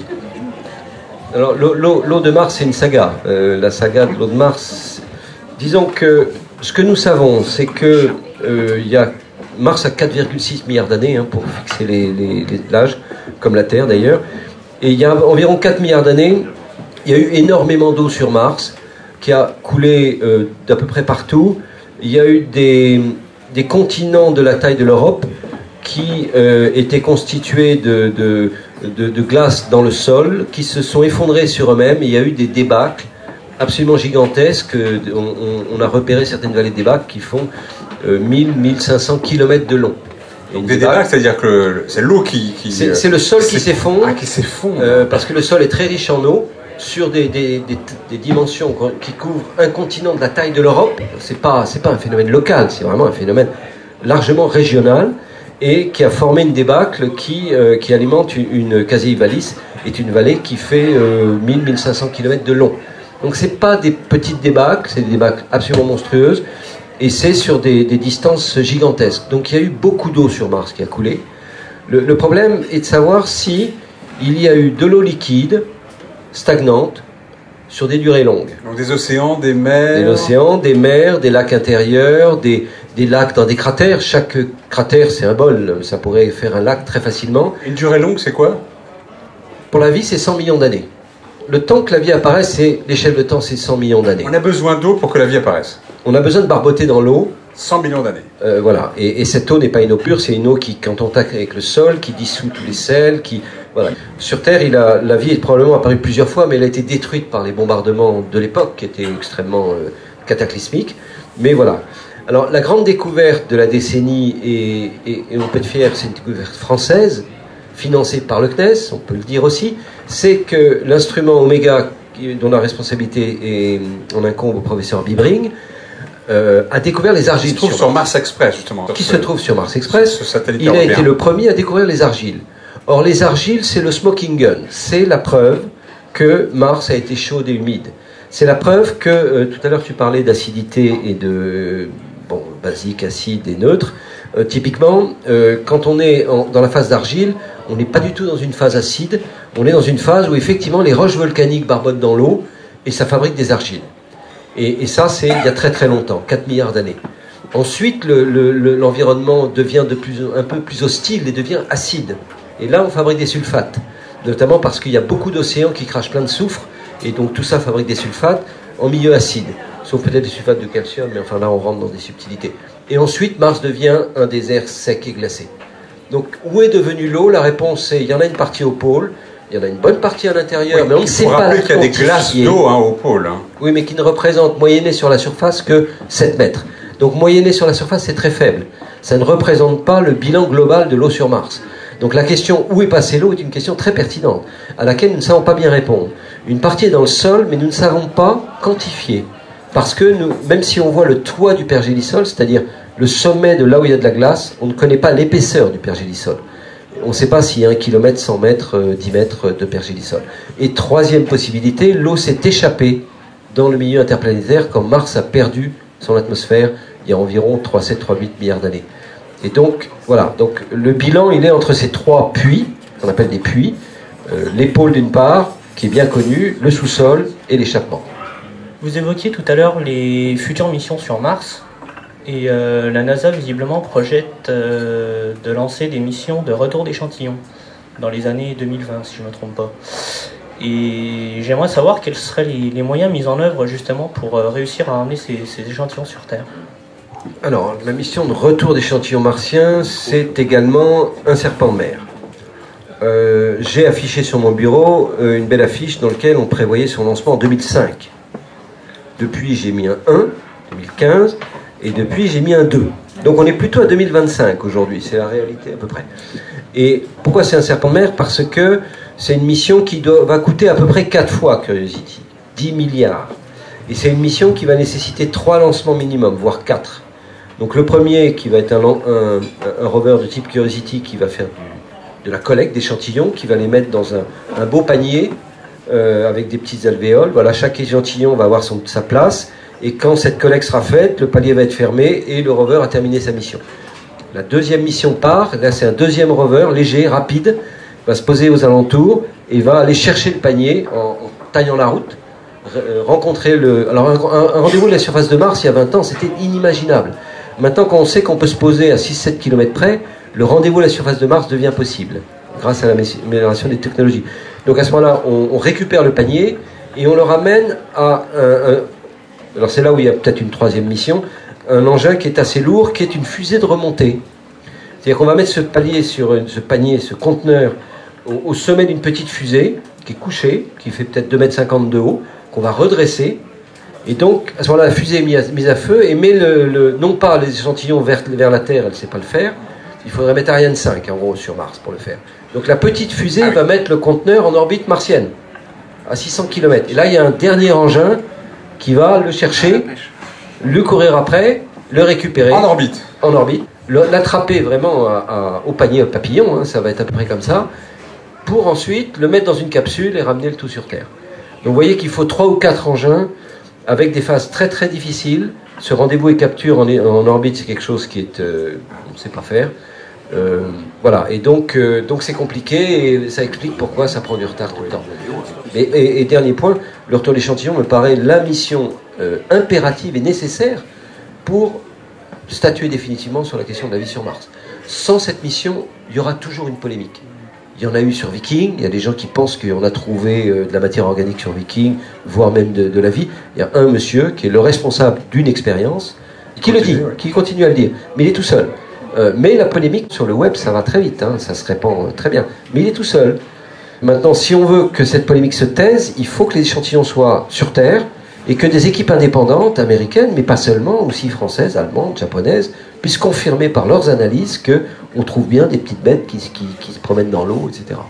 Alors, l'eau, l'eau, l'eau de Mars, c'est une saga. Euh, la saga de l'eau de Mars. Disons que ce que nous savons, c'est que euh, il y a Mars a quatre virgule six milliards d'années, hein, pour fixer les, les, les l'âge, comme la Terre d'ailleurs. Et il y a environ quatre milliards d'années, il y a eu énormément d'eau sur Mars, qui a coulé euh, d'à peu près partout. Il y a eu des, des continents de la taille de l'Europe qui euh, étaient constitués de, de, de, de glace dans le sol, qui se sont effondrés sur eux-mêmes. Il y a eu des débâcles absolument gigantesques. On, on, on a repéré certaines vallées de débâcles qui font euh, mille à mille cinq cents kilomètres de long. Donc des débâcles, c'est-à-dire que le, c'est l'eau qui... qui c'est, c'est le sol qui s'effondre, ah, qui s'effondre. Euh, parce que le sol est très riche en eau, sur des, des, des, des dimensions qui couvrent un continent de la taille de l'Europe. C'est pas, c'est pas un phénomène local, c'est vraiment un phénomène largement régional, et qui a formé une débâcle qui, euh, qui alimente une, une Casey-Vallis, est une vallée qui fait euh, mille à mille cinq cents kilomètres de long. Donc c'est pas des petites débâcles, c'est des débâcles absolument monstrueuses, et c'est sur des, des distances gigantesques. Donc il y a eu beaucoup d'eau sur Mars qui a coulé. Le, le problème est de savoir si il y a eu de l'eau liquide, stagnante, sur des durées longues. Donc des océans, des mers... Des océans, des mers, des lacs intérieurs, des, des lacs dans des cratères. Chaque cratère, c'est un bol, ça pourrait faire un lac très facilement. Une durée longue, c'est quoi? Pour la vie, c'est cent millions d'années. Le temps que la vie apparaisse, c'est, l'échelle de temps, c'est cent millions d'années. On a besoin d'eau pour que la vie apparaisse. On a besoin de barboter dans l'eau. cent millions d'années. Euh, voilà. Et, et cette eau n'est pas une eau pure, c'est une eau qui, quand on contact avec le sol, qui dissout tous les sels, qui... Voilà. Sur Terre, il a, la vie est probablement apparue plusieurs fois, mais elle a été détruite par les bombardements de l'époque, qui étaient extrêmement euh, cataclysmiques. Mais voilà. Alors, la grande découverte de la décennie, et, et, et on peut être fier, c'est une découverte française, financée par le C N E S, on peut le dire aussi, c'est que l'instrument Omega, dont la responsabilité est, on incombe au professeur Bibring, euh, a découvert les argiles. Qui se trouve sur, sur Mars Express, justement. Qui se trouve sur Mars Express. Ce satellite Il a européen. été le premier à découvrir les argiles. Or, les argiles, c'est le smoking gun. C'est la preuve que Mars a été chaude et humide. C'est la preuve que, euh, tout à l'heure, tu parlais d'acidité et de, bon, basique, acide et neutre. Euh, typiquement, euh, quand on est en, dans la phase d'argile, on n'est pas du tout dans une phase acide. On est dans une phase où, effectivement, les roches volcaniques barbotent dans l'eau et ça fabrique des argiles. Et, et ça, c'est il y a très très longtemps, quatre milliards d'années. Ensuite, le, le, le, l'environnement devient de plus, un peu plus hostile et devient acide. Et là, on fabrique des sulfates, notamment parce qu'il y a beaucoup d'océans qui crachent plein de soufre, et donc tout ça fabrique des sulfates en milieu acide, sauf peut-être des sulfates de calcium, mais enfin là, on rentre dans des subtilités. Et ensuite, Mars devient un désert sec et glacé. Donc, où est devenue l'eau? La réponse est, il y en a une partie au pôle, il y en a une bonne partie à l'intérieur, oui, mais on ne sait pas. Il faut rappeler qu'il y a des glaces d'eau hein, au pôle. Hein. Oui, mais qui ne représentent, moyennée sur la surface, que sept mètres. Donc, moyennée sur la surface, c'est très faible. Ça ne représente pas le bilan global de l'eau sur Mars. Donc la question où est passée l'eau est une question très pertinente, à laquelle nous ne savons pas bien répondre. Une partie est dans le sol, mais nous ne savons pas quantifier. Parce que nous, même si on voit le toit du pergélisol, c'est-à-dire le sommet de là où il y a de la glace, on ne connaît pas l'épaisseur du pergélisol. On ne sait pas s'il y a un kilomètre, cent mètres, dix mètres de pergélisol. Et troisième possibilité, l'eau s'est échappée dans le milieu interplanétaire quand Mars a perdu son atmosphère il y a environ trois virgule sept trois virgule huit milliards d'années. Et donc, voilà, donc le bilan, il est entre ces trois puits, qu'on appelle des puits, euh, l'épaule d'une part, qui est bien connue, le sous-sol et l'échappement. Vous évoquiez tout à l'heure les futures missions sur Mars, et euh, la NASA visiblement projette euh, de lancer des missions de retour d'échantillons dans les années deux mille vingt, si je ne me trompe pas. Et j'aimerais savoir quels seraient les, les moyens mis en œuvre justement pour euh, réussir à emmener ces, ces échantillons sur Terre. Alors, la mission de retour d'échantillons martiens, c'est également un serpent de mer. Euh, j'ai affiché sur mon bureau euh, une belle affiche dans laquelle on prévoyait son lancement en deux mille cinq. Depuis, j'ai mis un un, deux mille quinze, et depuis, j'ai mis un deux. Donc, on est plutôt à deux mille vingt-cinq aujourd'hui, c'est la réalité à peu près. Et pourquoi c'est un serpent de mer? Parce que c'est une mission qui doit, va coûter à peu près quatre fois Curiosity. dix milliards. Et c'est une mission qui va nécessiter trois lancements minimum, voire quatre. Donc le premier, qui va être un, un, un rover de type Curiosity, qui va faire du, de la collecte d'échantillons, qui va les mettre dans un, un beau panier euh, avec des petites alvéoles. Voilà, chaque échantillon va avoir son, sa place. Et quand cette collecte sera faite, le panier va être fermé et le rover a terminé sa mission. La deuxième mission part. Là, c'est un deuxième rover léger, rapide, va se poser aux alentours et va aller chercher le panier en, en taillant la route. Rencontrer le... Alors, un, un rendez-vous de la surface de Mars, il y a vingt ans, c'était inimaginable. Maintenant, quand on sait qu'on peut se poser à six à sept kilomètres près, le rendez-vous à la surface de Mars devient possible, grâce à l'amélioration des technologies. Donc, à ce moment-là, on, on récupère le panier et on le ramène à un... un alors, c'est là où il y a peut-être une troisième mission, un engin qui est assez lourd, qui est une fusée de remontée. C'est-à-dire qu'on va mettre ce palier sur ce panier, ce conteneur, au, au sommet d'une petite fusée, qui est couchée, qui fait peut-être deux mètres cinquante de haut, qu'on va redresser, et donc à ce moment-là la fusée est mise à, mise à feu et met le, le, non pas les échantillons vers, vers la Terre, elle ne sait pas le faire, il faudrait mettre Ariane cinq en gros sur Mars pour le faire. Donc la petite fusée ah oui. va mettre le conteneur en orbite martienne, à six cents kilomètres, et là il y a un dernier engin qui va le chercher, le courir après, le récupérer en orbite, en orbite, l'attraper vraiment à, à, au panier au papillon, hein, ça va être à peu près comme ça, pour ensuite le mettre dans une capsule et ramener le tout sur Terre. Donc vous voyez qu'il faut trois ou quatre engins avec des phases très très difficiles. Ce rendez-vous et capture en, en orbite, c'est quelque chose qui est, euh, on ne sait pas faire. Euh, voilà, et donc euh, donc c'est compliqué et ça explique pourquoi ça prend du retard tout le temps. Et, et, et dernier point, le retour d'échantillon me paraît la mission euh, impérative et nécessaire pour statuer définitivement sur la question de la vie sur Mars. Sans cette mission, il y aura toujours une polémique. Il y en a eu sur Viking, il y a des gens qui pensent qu'on a trouvé euh, de la matière organique sur Viking, voire même de, de la vie. Il y a un monsieur qui est le responsable d'une expérience, qui le dit, qui continue à le dire, mais il est tout seul. Euh, mais la polémique sur le web, ça va très vite, hein, ça se répand euh, très bien. Mais il est tout seul. Maintenant, si on veut que cette polémique se taise, il faut que les échantillons soient sur Terre et que des équipes indépendantes, américaines, mais pas seulement, aussi françaises, allemandes, japonaises, puissent confirmer par leurs analyses qu'on trouve bien des petites bêtes qui, qui, qui se promènent dans l'eau, et cetera.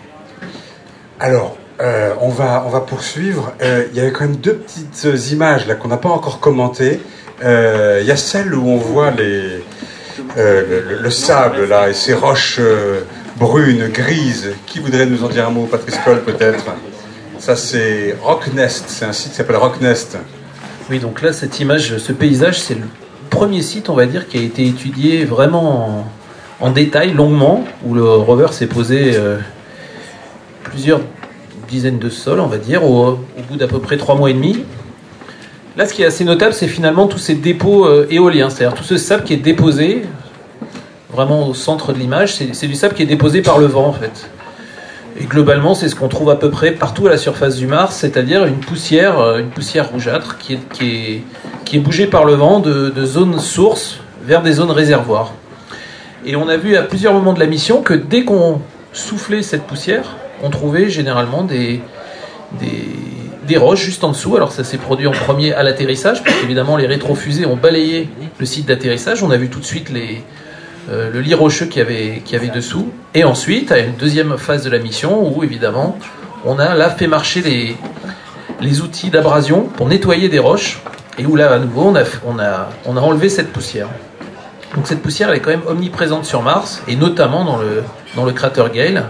Alors, euh, on, va, on va poursuivre. Euh, il y avait quand même deux petites images là qu'on n'a pas encore commentées. Euh, il y a celle où on voit les, euh, le, le sable là et ces roches euh, brunes, grises. Qui voudrait nous en dire un mot? Patrice Coll peut-être. Ça c'est Rocknest, c'est un site qui s'appelle Rocknest. Oui, donc là cette image, ce paysage, c'est le premier site, on va dire, qui a été étudié vraiment en, en détail, longuement, où le rover s'est posé euh, plusieurs dizaines de sols, on va dire, au, au bout d'à peu près trois mois et demi. Là, ce qui est assez notable, c'est finalement tous ces dépôts euh, éoliens, c'est-à-dire tout ce sable qui est déposé, vraiment au centre de l'image, c'est, c'est du sable qui est déposé par le vent, en fait. Et globalement, c'est ce qu'on trouve à peu près partout à la surface du Mars, c'est-à-dire une poussière, euh, une poussière rougeâtre qui est, qui est, qui est bougée par le vent de, de zones sources vers des zones réservoirs. Et on a vu à plusieurs moments de la mission que dès qu'on soufflait cette poussière, on trouvait généralement des, des, des roches juste en dessous. Alors ça s'est produit en premier à l'atterrissage, parce qu'évidemment les rétrofusées ont balayé le site d'atterrissage. On a vu tout de suite les, euh, le lit rocheux qu'il y avait, qu'il y avait dessous. Et ensuite, à une deuxième phase de la mission, où évidemment on a là fait marcher les, les outils d'abrasion pour nettoyer des roches, et où là à nouveau on a, on a, on a enlevé cette poussière. Donc cette poussière elle est quand même omniprésente sur Mars, et notamment dans le, dans le cratère Gale.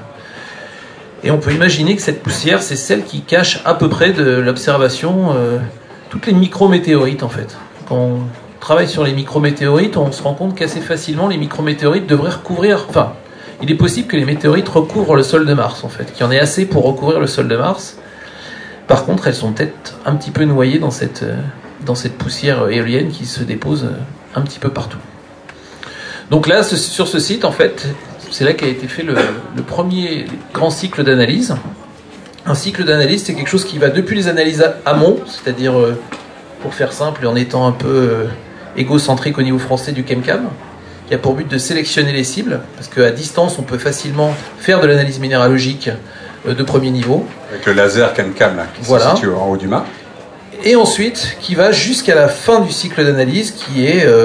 Et on peut imaginer que cette poussière, c'est celle qui cache à peu près de l'observation euh, toutes les micrométéorites en fait. Quand on travaille sur les micrométéorites, on se rend compte qu'assez facilement les micrométéorites devraient recouvrir... Enfin, il est possible que les météorites recouvrent le sol de Mars en fait, qu'il y en ait assez pour recouvrir le sol de Mars. Par contre, elles sont peut-être un petit peu noyées dans cette, euh, dans cette poussière éolienne qui se dépose euh, un petit peu partout. Donc là, ce, sur ce site, en fait... C'est là qu'a été fait le, le premier grand cycle d'analyse. Un cycle d'analyse, c'est quelque chose qui va depuis les analyses amont, c'est-à-dire, euh, pour faire simple, en étant un peu euh, égocentrique au niveau français du ChemCam, qui a pour but de sélectionner les cibles, parce qu'à distance, on peut facilement faire de l'analyse minéralogique euh, de premier niveau. Avec le laser ChemCam, là, qui voilà. se situe en haut du mât. Et ensuite, qui va jusqu'à la fin du cycle d'analyse, qui est... Euh,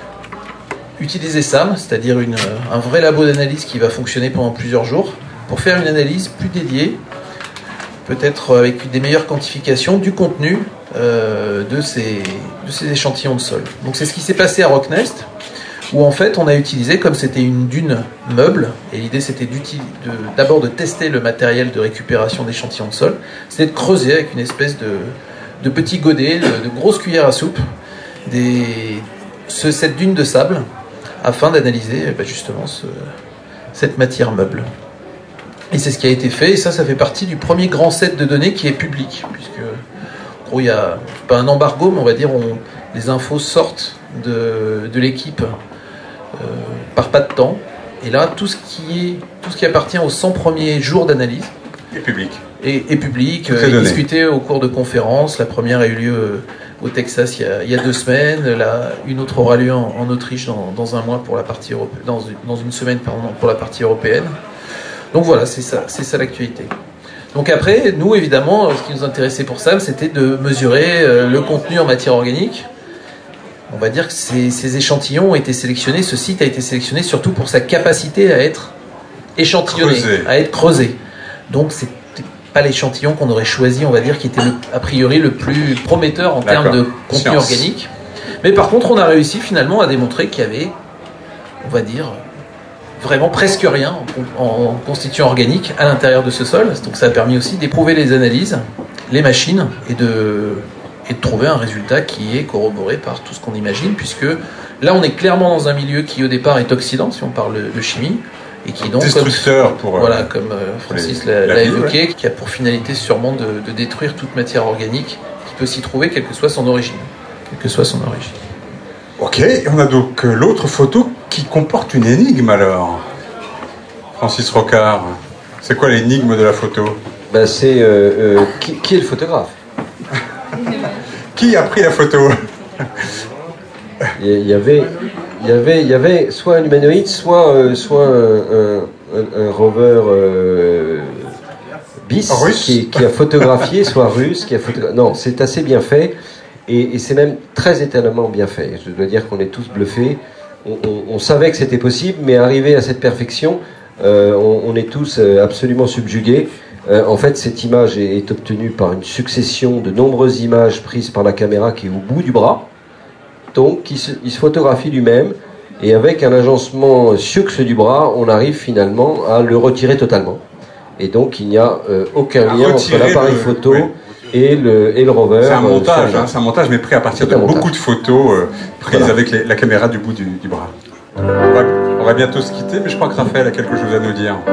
utiliser S A M, c'est-à-dire une, un vrai labo d'analyse qui va fonctionner pendant plusieurs jours, pour faire une analyse plus dédiée peut-être avec des meilleures quantifications du contenu euh, de, ces, de ces échantillons de sol. Donc c'est ce qui s'est passé à Rocknest, où en fait on a utilisé, comme c'était une dune meuble, et l'idée c'était d'abord de, de tester le matériel de récupération d'échantillons de sol, c'était de creuser avec une espèce de, de petit godet, de, de grosses cuillères à soupe, des, ce, cette dune de sable, afin d'analyser bah, justement ce, cette matière meuble. Et c'est ce qui a été fait, et ça, ça fait partie du premier grand set de données qui est public, puisque en gros, il y a pas un embargo, mais on va dire on, les infos sortent de, de l'équipe euh, par pas de temps. Et là, tout ce qui est, tout ce qui appartient aux cent premiers jours d'analyse est public. Est, est public, est euh, discuté au cours de conférences. La première a eu lieu euh, au Texas il y, a, il y a deux semaines. La, une autre aura lieu en, en Autriche dans, dans un mois pour la partie européenne, dans, dans une semaine pardon, pour la partie européenne. Donc voilà, c'est ça, c'est ça l'actualité. Donc après, nous évidemment, ce qui nous intéressait pour Sam, c'était de mesurer euh, le contenu en matière organique. On va dire que ces, ces échantillons ont été sélectionnés, ce site a été sélectionné surtout pour sa capacité à être échantillonné, creusé. à être creusé. Donc c'est pas l'échantillon qu'on aurait choisi, on va dire, qui était le, a priori le plus prometteur en termes de contenu Science. organique. Mais par contre, on a réussi finalement à démontrer qu'il y avait, on va dire, vraiment presque rien en, en constituant organique à l'intérieur de ce sol. Donc ça a permis aussi d'éprouver les analyses, les machines, et de, et de trouver un résultat qui est corroboré par tout ce qu'on imagine, puisque là on est clairement dans un milieu qui au départ est oxydant, si on parle de chimie, et qui donc, destructeur comme, pour, voilà, comme euh, Francis l'a, l'a évoqué, ouais. qui a pour finalité sûrement de, de détruire toute matière organique qui peut s'y trouver, quelle que soit son origine. Quelle que soit son origine. Ok, et on a donc euh, l'autre photo qui comporte une énigme alors. Francis Rocard, c'est quoi l'énigme de la photo? Ben c'est euh, euh, qui, qui est le photographe? Qui a pris la photo? Il y avait, il y avait, il y avait soit un humanoïde, soit, euh, soit un, un, un rover euh, bis qui, qui a photographié, soit russe, qui a photographié. Non, c'est assez bien fait. Et, et c'est même très étonnamment bien fait. Je dois dire qu'on est tous bluffés. On, on, on savait que c'était possible, mais arrivé à cette perfection, euh, on, on est tous absolument subjugués. Euh, en fait, cette image est, est obtenue par une succession de nombreuses images prises par la caméra qui est au bout du bras. Donc, il se, il se photographie lui-même. Et avec un agencement sioux du bras, on arrive finalement à le retirer totalement. Et donc, il n'y a euh, aucun lien entre l'appareil photo... Oui. Et le, et le rover. C'est un montage, euh, hein, c'est un montage, mais pris à partir de beaucoup de photos euh, prises voilà. avec les, la caméra du bout du, du bras. On va, on va bientôt se quitter, mais je crois que Raphaël a quelque chose à nous dire.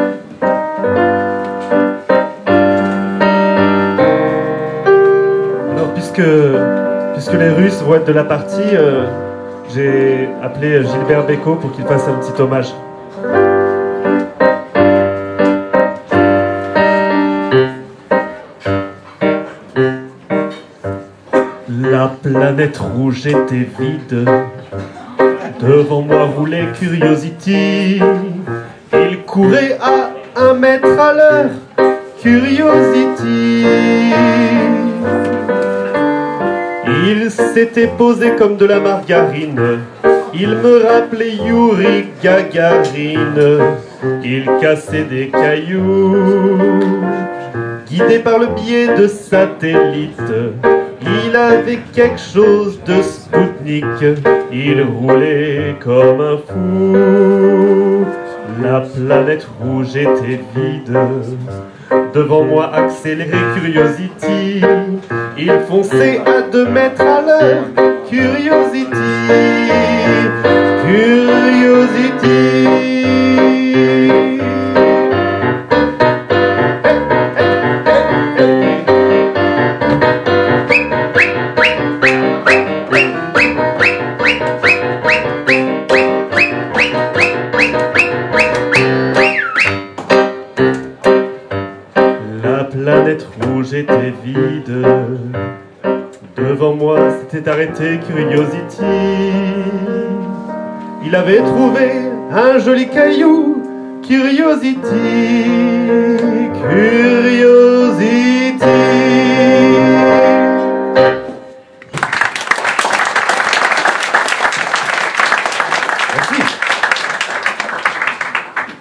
Alors, puisque, puisque les Russes vont être de la partie, euh, j'ai appelé Gilbert Bécaud pour qu'il fasse un petit hommage. La planète rouge était vide. Devant moi roulait Curiosity. Il courait à un mètre à l'heure. Curiosity. Il s'était posé comme de la margarine. Il me rappelait Yuri Gagarine. Il cassait des cailloux. Guidé par le biais de satellites. Il avait quelque chose de Spoutnik, il roulait comme un fou. La planète rouge était vide. Devant moi accéléré Curiosity. Il fonçait à deux mètres à l'heure. Curiosity, Curiosity. Était vide. Devant moi s'était arrêté Curiosity. Il avait trouvé un joli caillou. Curiosity, Curiosity.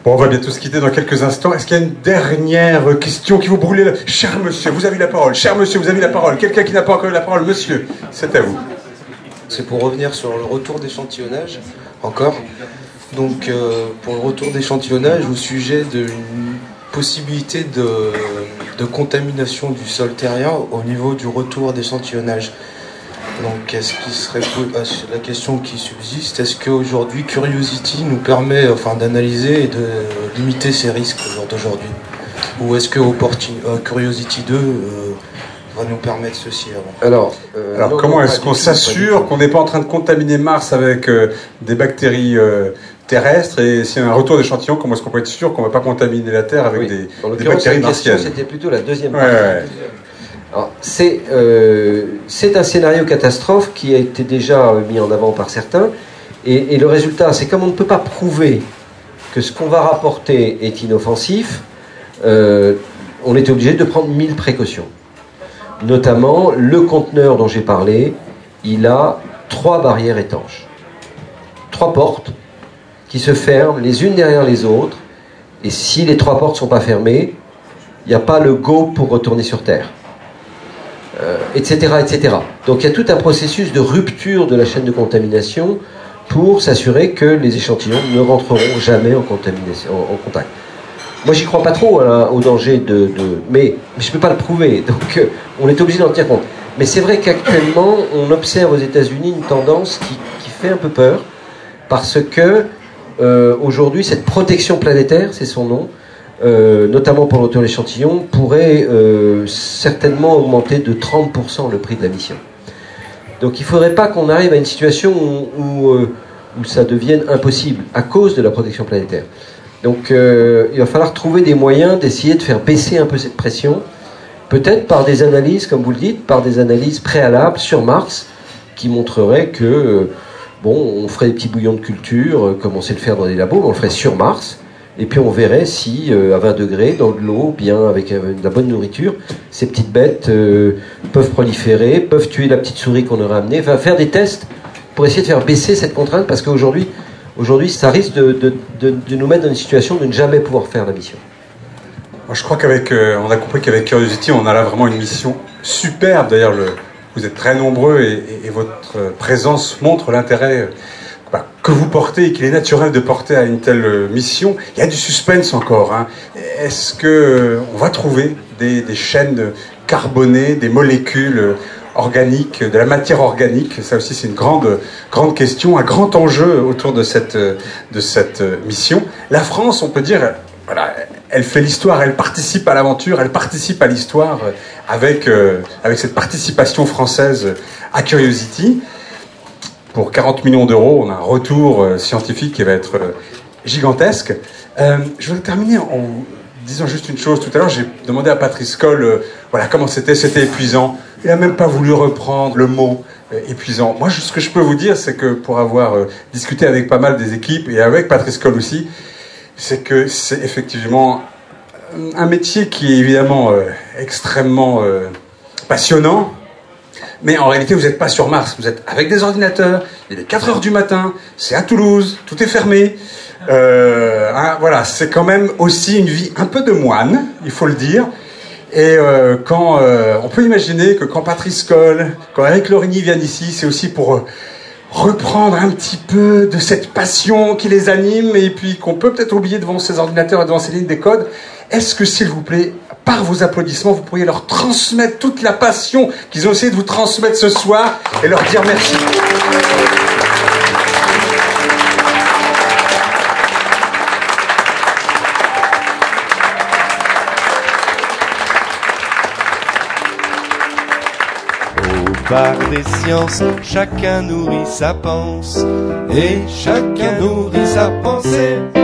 Bon, on va bientôt se quitter dans quelques instants. Est-ce qu'il y a une dernière question qui vous brûle là? Cher monsieur, vous avez la parole. Cher monsieur, vous avez la parole. Quelqu'un qui n'a pas encore eu la parole, monsieur, c'est à vous. C'est pour revenir sur le retour d'échantillonnage, encore. Donc, euh, pour le retour d'échantillonnage, au sujet d'une possibilité de, de contamination du sol terrien au niveau du retour d'échantillonnage. Donc, est-ce qu'il serait la question qui subsiste, est-ce qu'aujourd'hui Curiosity nous permet enfin d'analyser et de limiter ces risques au jour d'aujourd'hui, ou est-ce que euh, Curiosity deux euh, va nous permettre ceci avant? Alors, euh, Alors non, comment est-ce qu'on s'assure qu'on n'est pas en train de contaminer Mars avec euh, des bactéries euh, terrestres, et s'il y a un retour d'échantillon, comment est-ce qu'on peut être sûr qu'on ne va pas contaminer la Terre avec oui. des, des bactéries martiennes? C'était plutôt la deuxième ouais, partie. Ouais. C'est euh, un scénario catastrophe qui a été déjà mis en avant par certains, et, et le résultat, c'est comme on ne peut pas prouver que ce qu'on va rapporter est inoffensif, euh, on était obligé de prendre mille précautions. Notamment, le conteneur dont j'ai parlé, il a trois barrières étanches. Trois portes qui se ferment les unes derrière les autres, et si les trois portes ne sont pas fermées, il n'y a pas le go pour retourner sur Terre. Euh, et cetera, et cetera. Donc il y a tout un processus de rupture de la chaîne de contamination pour s'assurer que les échantillons ne rentreront jamais en, contamination, en, en contact. Moi j'y crois pas trop hein, au danger de, de... Mais, mais je ne peux pas le prouver, donc euh, on est obligé d'en tenir compte. Mais c'est vrai qu'actuellement on observe aux États-Unis une tendance qui, qui fait un peu peur, parce que euh, aujourd'hui cette protection planétaire, c'est son nom, Euh, notamment pour l'auteur d'échantillon, pourrait euh, certainement augmenter de trente pour cent le prix de la mission. Donc il ne faudrait pas qu'on arrive à une situation où, où, euh, où ça devienne impossible à cause de la protection planétaire. Donc euh, il va falloir trouver des moyens d'essayer de faire baisser un peu cette pression, peut-être par des analyses, comme vous le dites, par des analyses préalables sur Mars, qui montreraient que, euh, bon, on ferait des petits bouillons de culture, euh, comme on sait le faire dans des labos, mais on le ferait sur Mars. Et puis on verrait si, euh, à vingt degrés, dans de l'eau, bien avec euh, de la bonne nourriture, ces petites bêtes euh, peuvent proliférer, peuvent tuer la petite souris qu'on aurait amenée. Enfin, faire des tests pour essayer de faire baisser cette contrainte, parce qu'aujourd'hui, aujourd'hui, ça risque de, de, de, de nous mettre dans une situation de ne jamais pouvoir faire la mission. Moi, je crois qu'avec, euh, on a compris qu'avec Curiosity, on a là vraiment une mission superbe. D'ailleurs, le, vous êtes très nombreux et, et, et votre présence montre l'intérêt euh, Bah, que vous portez et qu'il est naturel de porter à une telle mission. Il y a du suspense encore. Hein. Est-ce qu'on va trouver des, des chaînes carbonées, des molécules organiques, de la matière organique? Ça aussi, c'est une grande, grande question, un grand enjeu autour de cette, de cette mission. La France, on peut dire, voilà, elle fait l'histoire, elle participe à l'aventure, elle participe à l'histoire avec, euh, avec cette participation française à Curiosity. Pour quarante millions d'euros, on a un retour euh, scientifique qui va être euh, gigantesque. Euh, je vais terminer en disant juste une chose. Tout à l'heure, j'ai demandé à Patrice Coll euh, voilà, comment c'était. C'était épuisant. Il n'a même pas voulu reprendre le mot euh, épuisant. Moi, je, ce que je peux vous dire, c'est que pour avoir euh, discuté avec pas mal des équipes, et avec Patrice Coll aussi, c'est que c'est effectivement un métier qui est évidemment euh, extrêmement euh, passionnant. Mais en réalité, vous n'êtes pas sur Mars, vous êtes avec des ordinateurs, il est quatre heures du matin, c'est à Toulouse, tout est fermé. Euh, hein, voilà, c'est quand même aussi une vie un peu de moine, il faut le dire. Et euh, quand euh, on peut imaginer que quand Patrice Coll, quand Eric Lorigny viennent ici, c'est aussi pour euh, reprendre un petit peu de cette passion qui les anime et puis qu'on peut peut-être oublier devant ces ordinateurs et devant ces lignes des codes. Est-ce que, s'il vous plaît, par vos applaudissements, vous pourriez leur transmettre toute la passion qu'ils ont essayé de vous transmettre ce soir et leur dire merci. Au bar des sciences, chacun nourrit sa panse et chacun nourrit sa pensée.